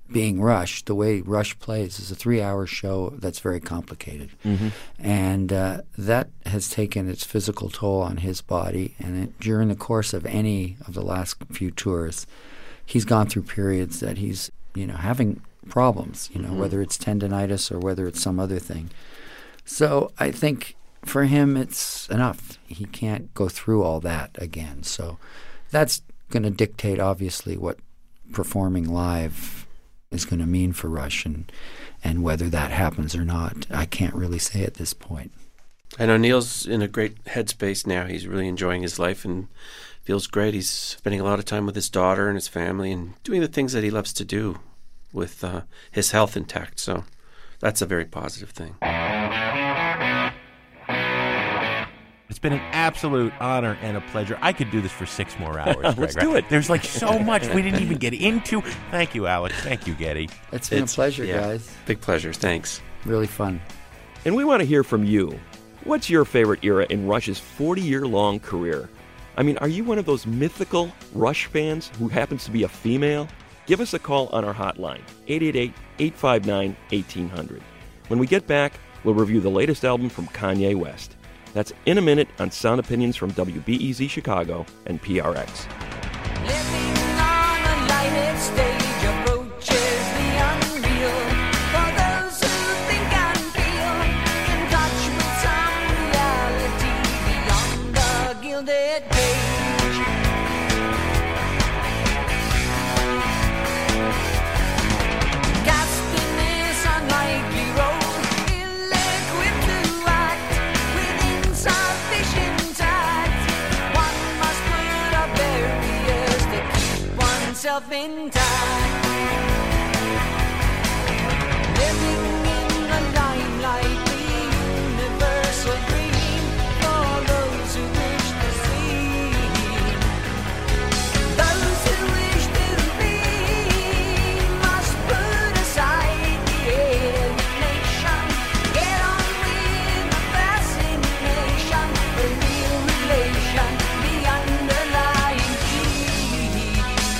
K: being Rush, the way Rush plays is a three-hour show that's very complicated.
H: Mm-hmm.
K: And uh, that has taken its physical toll on his body. And it, during the course of any of the last few tours, he's gone through periods that he's, you know, having problems, you know,
H: Mm-hmm.
K: whether it's tendonitis or whether it's some other thing. So I think for him it's enough. He can't go through all that again. So that's going to dictate, obviously, what performing live is going to mean for Rush, and and whether that happens or not, I can't really say at this point.
J: I know Neil's in a great headspace now. He's really enjoying his life and feels great. He's spending a lot of time with his daughter and his family and doing the things that he loves to do with uh, his health intact. So that's a very positive thing.
G: It's been an absolute honor and a pleasure. I could do this for six more hours, Greg.
H: Let's
G: right?
H: do it.
G: There's like so much we didn't even get into. Thank you, Alex. Thank you, Geddy.
K: It's been
J: It's-
K: a pleasure,
J: yeah,
K: guys.
J: Big pleasure. Thanks.
K: Really fun.
H: And we want to hear from you. What's your favorite era in Rush's forty-year-long career? I mean, are you one of those mythical Rush fans who happens to be a female? Give us a call on our hotline, eight eight eight, eight five nine, one eight zero zero. When we get back, we'll review the latest album from Kanye West. That's in a minute on Sound Opinions from W B E Z Chicago and P R X.
I: Living on a lighted stage approaches the unreal. For those who think and feel in touch with some reality beyond the gilded cage. Casting this unlikely role, ill-equipped to act with insufficient tact. One must put up barriers to keep oneself intact. Living in the limelight, the universal dream for those who wish to see. Those who wish to be must put aside the alienation. Get on with the fascination, the real relation, the underlying key.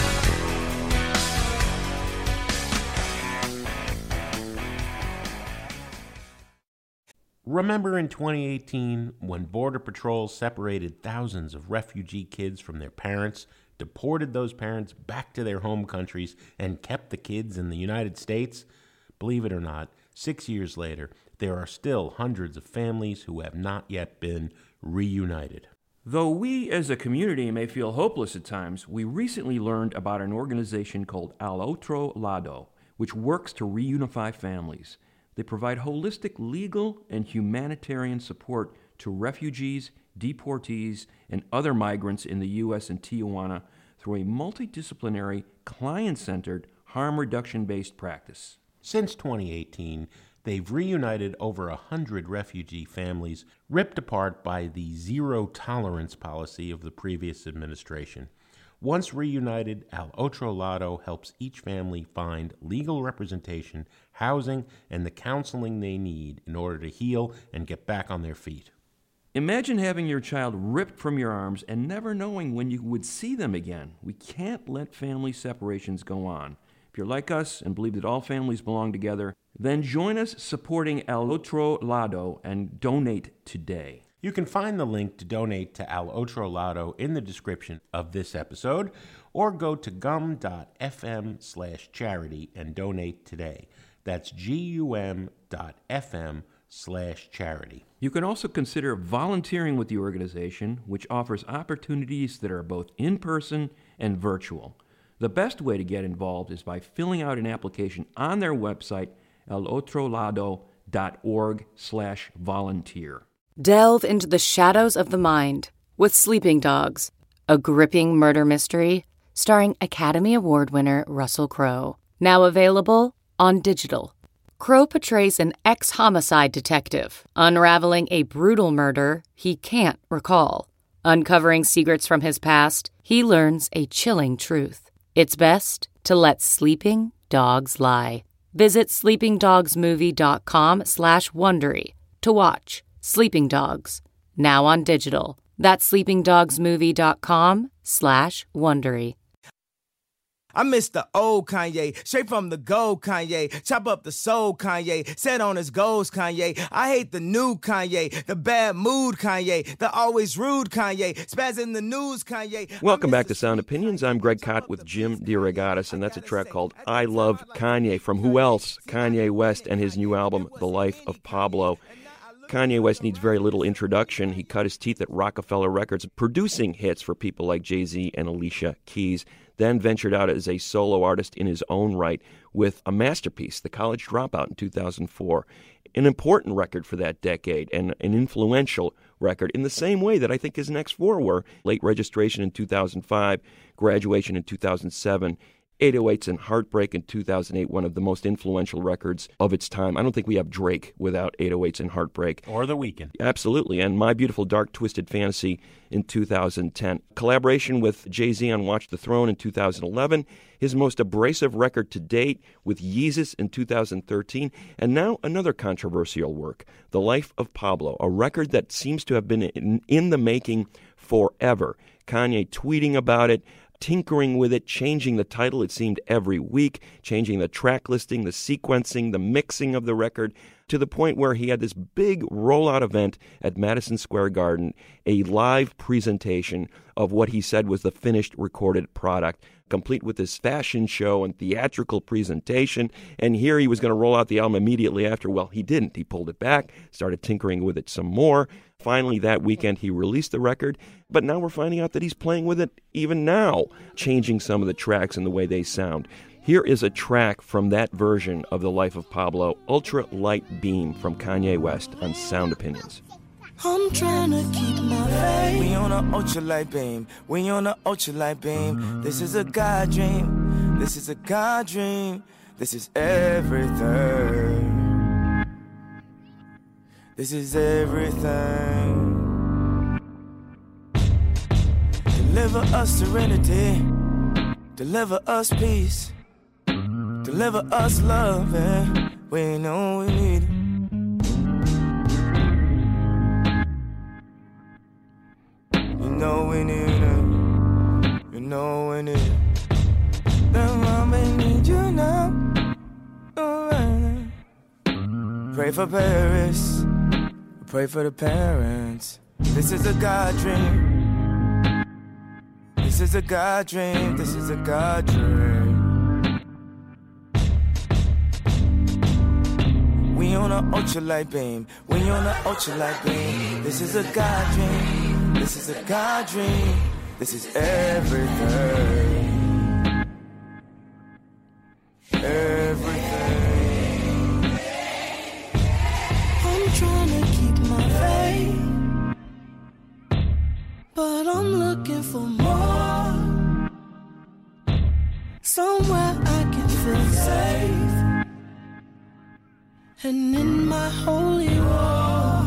G: Remember in twenty eighteen when Border Patrol separated thousands of refugee kids from their parents, deported those parents back to their home countries, and kept the kids in the United States? Believe it or not, six years later, there are still hundreds of families who have not yet been reunited.
H: Though we as a community may feel hopeless at times, we recently learned about an organization called Al Otro Lado, which works to reunify families. They provide holistic legal and humanitarian support to refugees, deportees, and other migrants in the U S and Tijuana through a multidisciplinary, client-centered, harm reduction-based practice.
G: Since twenty eighteen, they've reunited over a hundred refugee families ripped apart by the zero-tolerance policy of the previous administration. Once reunited, Al Otro Lado helps each family find legal representation, housing, and the counseling they need in order to heal and get back on their feet.
H: Imagine having your child ripped from your arms and never knowing when you would see them again. We can't let family separations go on. If you're like us and believe that all families belong together, then join us supporting Al Otro Lado and donate today.
G: You can find the link to donate to Al Otro Lado in the description of this episode, or go to gum.fm slash charity and donate today. That's gum.fm slash charity.
H: You can also consider volunteering with the organization, which offers opportunities that are both in-person and virtual. The best way to get involved is by filling out an application on their website, elotrolado.org slash volunteer.
M: Delve into the shadows of the mind with Sleeping Dogs, a gripping murder mystery starring Academy Award winner Russell Crowe. Now available on digital. Crowe portrays an ex-homicide detective unraveling a brutal murder he can't recall. Uncovering secrets from his past, he learns a chilling truth. It's best to let sleeping dogs lie. Visit sleepingdogsmovie.com slash Wondery to watch Sleeping Dogs, now on digital. That's sleepingdogsmovie.com slash Wondery.
N: I miss the old Kanye, straight from the gold Kanye. Chop up the soul Kanye, set on his goals Kanye. I hate the new Kanye, the bad mood Kanye, the always rude Kanye, spaz in the news Kanye.
H: Welcome back to Sound Opinions. I'm Greg Kot with Jim DeRogatis, and that's a track called I Love Kanye from who else? Kanye West and his new album, The Life of Pablo. Kanye West needs very little introduction. He cut his teeth at Rockefeller Records, producing hits for people like Jay-Z and Alicia Keys, then ventured out as a solo artist in his own right with a masterpiece, The College Dropout, in two thousand four. An important record for that decade and an influential record in the same way that I think his next four were. Late Registration in two thousand five, Graduation in two thousand seven, eight oh eights and Heartbreak in two thousand eight, one of the most influential records of its time. I don't think we have Drake without eight oh eights and Heartbreak.
G: Or The Weeknd.
H: Absolutely. And My Beautiful Dark Twisted Fantasy in two thousand ten. Collaboration with Jay-Z on Watch the Throne in two thousand eleven. His most abrasive record to date with Yeezus in two thousand thirteen. And now another controversial work, The Life of Pablo, a record that seems to have been in, in the making forever. Kanye tweeting about it, tinkering with it, changing the title, it seemed, every week, changing the track listing, the sequencing, the mixing of the record, to the point where he had this big rollout event at Madison Square Garden, a live presentation of what he said was the finished recorded product, complete with this fashion show and theatrical presentation. And here he was going to roll out the album immediately after. Well, he didn't. He pulled it back, started tinkering with it some more. Finally, that weekend, he released the record, but now we're finding out that he's playing with it even now, changing some of the tracks and the way they sound. Here is a track from that version of The Life of Pablo, Ultra Light Beam from Kanye West on Sound Opinions.
N: I'm trying to keep my faith. We on a ultralight beam. We on a ultralight beam. This is a God dream. This is a God dream. This is everything. This is everything. Deliver us serenity. Deliver us peace. Deliver us love. And we know we need it. You know we need it. You know we need it. The mama need you now. Oh, right. Pray for Paris. Pray for the parents. This is a God dream. This is a God dream. This is a God dream. We on an ultralight beam. We on an ultralight beam. This is a God dream. This is a God dream. This is everything. Everything. I'm trying to keep my faith, but I'm looking for more. Somewhere I can feel safe, and in my holy war,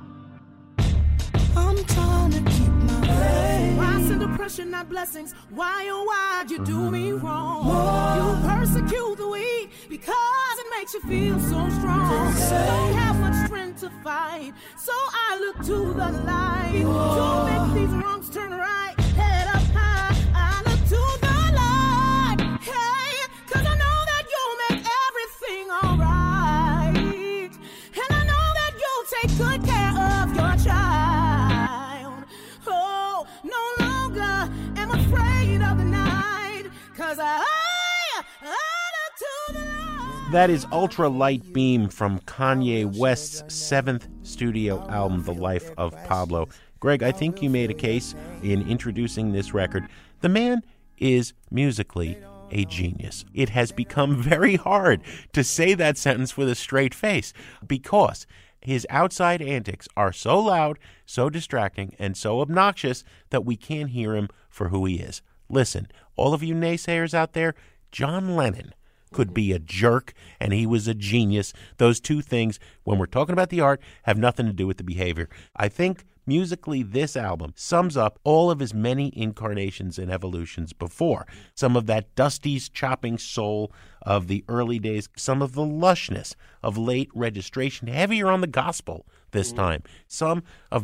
N: I'm trying to keep my faith.
O: Why send oppression, not blessings? Why, oh, why'd you do me wrong? More. You persecute the weak because it makes you feel so strong. Don't have much strength to fight, so I look to the light. Whoa. To make these wrongs turn right, head up high, I look to the light. Hey, cause I know that you'll make everything alright. And I know that you'll take good care of your child. Oh, no longer am afraid of the night, cause I, I look to the light.
G: That is Ultra Light Beam from Kanye West's seventh studio album, The Life of Pablo. Greg, I think you made a case in introducing this record. The man is musically a genius. It has become very hard to say that sentence with a straight face because his outside antics are so loud, so distracting, and so obnoxious that we can't hear him for who he is. Listen, all of you naysayers out there, John Lennon could be a jerk, and he was a genius. Those two things, when we're talking about the art, have nothing to do with the behavior. I think musically, this album sums up all of his many incarnations and evolutions before. Some of that Dusty's chopping soul of the early days, some of the lushness of Late Registration, heavier on the gospel this time, some of the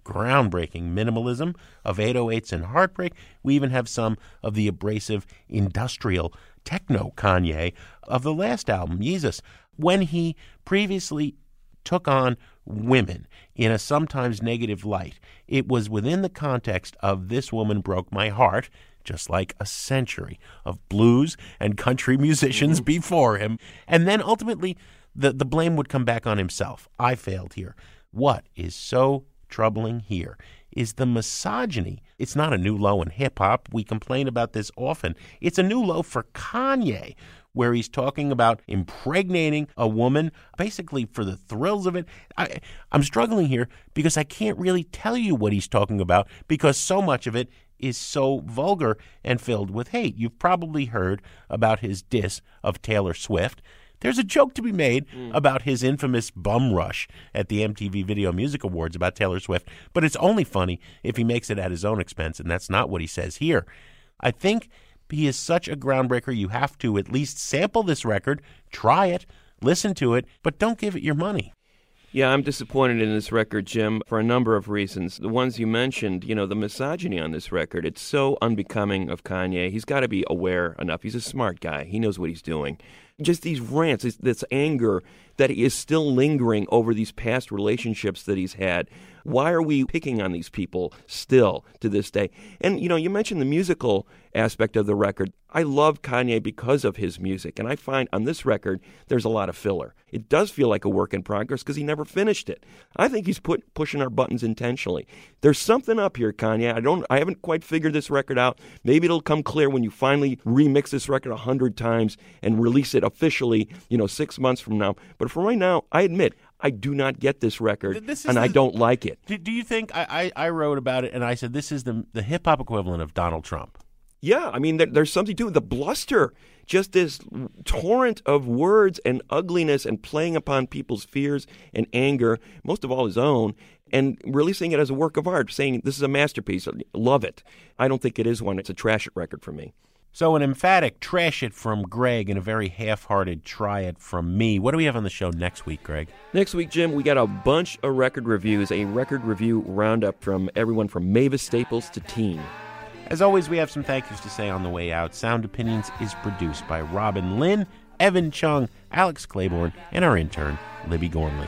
G: groundbreaking minimalism of eight oh eights and heartbreak. We even have some of the abrasive industrial techno Kanye of the last album, Yeezus, when he previously took on women in a sometimes negative light. It was within the context of This Woman Broke My Heart, just like a century of blues and country musicians mm-hmm. before him. And then ultimately, the, the blame would come back on himself. I failed here. What is so troubling here is the misogyny. It's not a new low in hip-hop. We complain about this often. It's a new low for Kanye, where he's talking about impregnating a woman, basically for the thrills of it. I, I'm struggling here because I can't really tell you what he's talking about because so much of it is so vulgar and filled with hate. You've probably heard about his diss of Taylor Swift. There's a joke to be made mm. about his infamous bum rush at the M T V Video Music Awards about Taylor Swift, but it's only funny if he makes it at his own expense, and that's not what he says here. I think he is such a groundbreaker, you have to at least sample this record, try it, listen to it, but don't give it your money.
H: Yeah, I'm disappointed in this record, Jim, for a number of reasons. The ones you mentioned, you know, the misogyny on this record, it's so unbecoming of Kanye. He's got to be aware enough. He's a smart guy. He knows what he's doing. Just these rants, this, this anger that he is still lingering over these past relationships that he's had. Why are we picking on these people still to this day? And, you know, you mentioned the musical aspect of the record. I love Kanye because of his music, and I find on this record there's a lot of filler. It does feel like a work in progress because he never finished it. I think he's put pushing our buttons intentionally. There's something up here, Kanye. I don't. I haven't quite figured this record out. Maybe it'll come clear when you finally remix this record a hundred times and release it officially, you know, six months from now. But for right now, I admit, I do not get this record, this and the, I don't like it.
G: Do, do you think, I, I, I wrote about it, and I said this is the the hip-hop equivalent of Donald Trump.
H: Yeah, I mean, there, there's something to it. The bluster, just this torrent of words and ugliness and playing upon people's fears and anger, most of all his own, and releasing it as a work of art, saying this is a masterpiece. Love it. I don't think it is one. It's a trash it record for me.
G: So an emphatic trash it from Greg and a very half-hearted try it from me. What do we have on the show next week, Greg?
H: Next week, Jim, we got a bunch of record reviews, a record review roundup from everyone from Mavis Staples to Teen.
G: As always, we have some thank yous to say on the way out. Sound Opinions is produced by Robin Lynn, Evan Chung, Alex Claiborne, and our intern, Libby Gormley.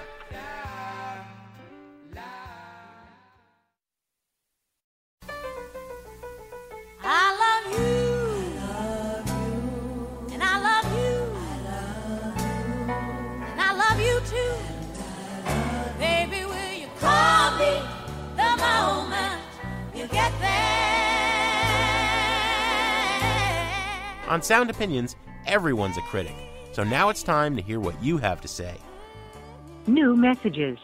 O: I love you, and I love you, and I love you too. Baby, will you call me the moment you get there?
G: On Sound Opinions, everyone's a critic. So now it's time to hear what you have to say.
P: New messages.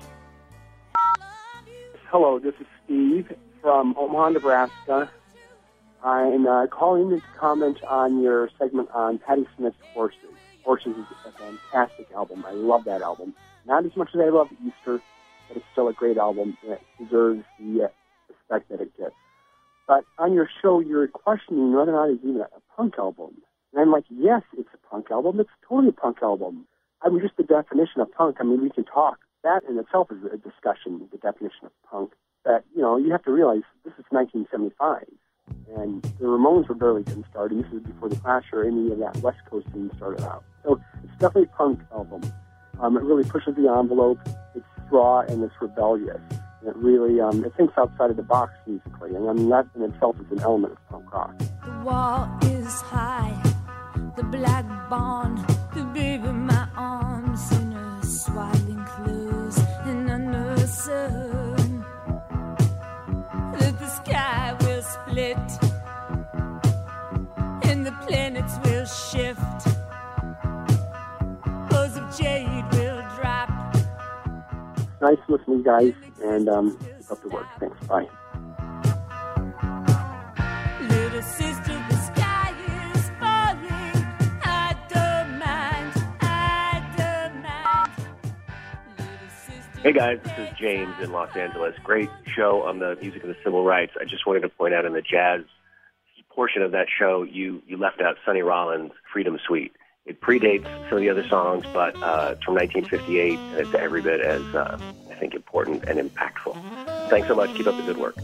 Q: Hello, this is Steve from Omaha, Nebraska. I'm uh, calling to comment on your segment on Patti Smith's Horses. Horses is a fantastic album. I love that album. Not as much as I love Easter, but it's still a great album. It deserves the uh, respect that it gets. But on your show, you're questioning whether or not it's even a punk album. And I'm like, yes, it's a punk album. It's totally a punk album. I mean, just the definition of punk, I mean, we can talk. That in itself is a discussion, the definition of punk. That, you know, you have to realize this is nineteen seventy-five. And the Ramones were barely getting started. This is before the Clash or any of that West Coast scene started out. So it's definitely a punk album. Um, it really pushes the envelope. It's raw and it's rebellious. It really, um, it thinks outside of the box musically. And I mean, that in itself is an element of punk rock.
I: The wall is high, the black bond, the baby, my arms in her swaddling clothes, and under the sun, that the sky will split, and the planets will shift, bows of jade will drop.
Q: Nice listening, guys, and um, keep up the work. Thanks. Bye.
I: Little sister, the sky is falling. I don't mind. I don't mind.
R: Hey guys, this is James in Los Angeles. Great show on the music and the civil rights. I just wanted to point out in the jazz portion of that show, you, you left out Sonny Rollins' Freedom Suite. It predates some of the other songs, but uh, it's from nineteen fifty-eight, and it's every bit as, uh, I think, important and impactful. Thanks so much. Keep up the good work.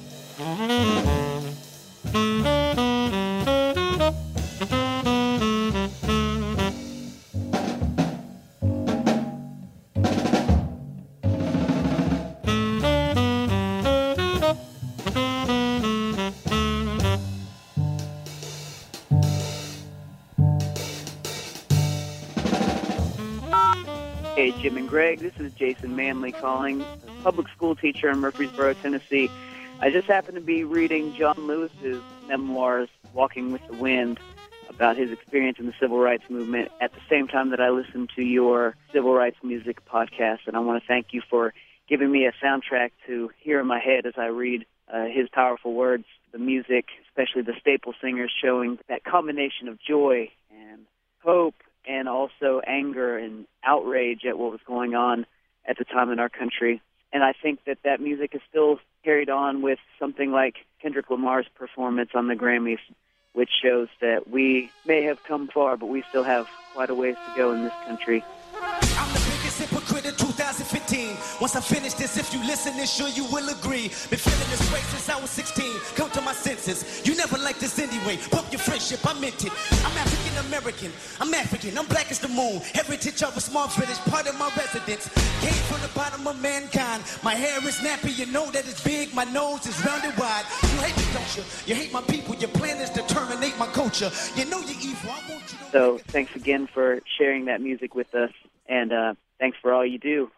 S: Hey, Jim and Greg, this is Jason Manley calling, a public school teacher in Murfreesboro, Tennessee. I just happened to be reading John Lewis's memoirs, Walking with the Wind, about his experience in the civil rights movement at the same time that I listened to your civil rights music podcast. And I want to thank you for giving me a soundtrack to hear in my head as I read uh, his powerful words, the music, especially the staple singers, showing that combination of joy and hope and also anger and outrage at what was going on at the time in our country. And I think that that music is still carried on with something like Kendrick Lamar's performance on the Grammys, which shows that we may have come far, but we still have quite a ways to go in this country.
T: I'm the biggest hypocrite in two thousand fifteen. Once I finish this, if you listen, then sure you will agree. Been feeling this way since I was sixteen. Come to my senses. You never liked this anyway. Pump your friendship, I meant it. I'm African American. I'm African. I'm black as the moon. Heritage of a small British, part of my residence. Came from the bottom of mankind. My hair is nappy. You know that it's big. My nose is rounded wide. You hate me, don't you? You hate my people. Your plan is to terminate my culture. You know you're evil. I want you to...
S: So thanks again for sharing that music with us. And uh, thanks for all you do.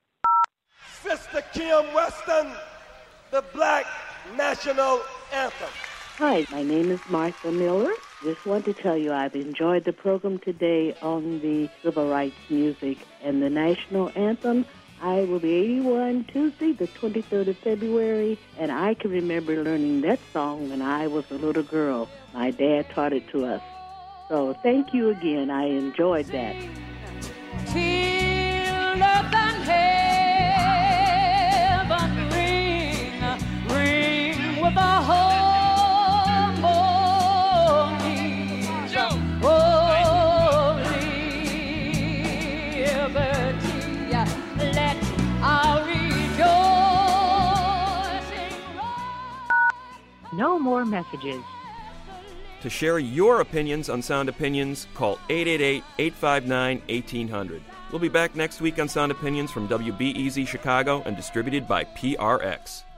U: Sister Kim Weston, the Black National Anthem.
V: Hi, my name is Martha Miller. Just want to tell you I've enjoyed the program today on the civil rights music and the national anthem. I will be eighty-one Tuesday, the twenty-third of February, and I can remember learning that song when I was a little girl. My dad taught it to us. So thank you again. I enjoyed that.
I: Till love and heaven ring, ring with a harmony. Oh, liberty, let our rejoicing rise.
P: No more messages.
H: To share your opinions on Sound Opinions, call eight eight eight, eight five nine, eighteen hundred. We'll be back next week on Sound Opinions from W B E Z Chicago and distributed by P R X.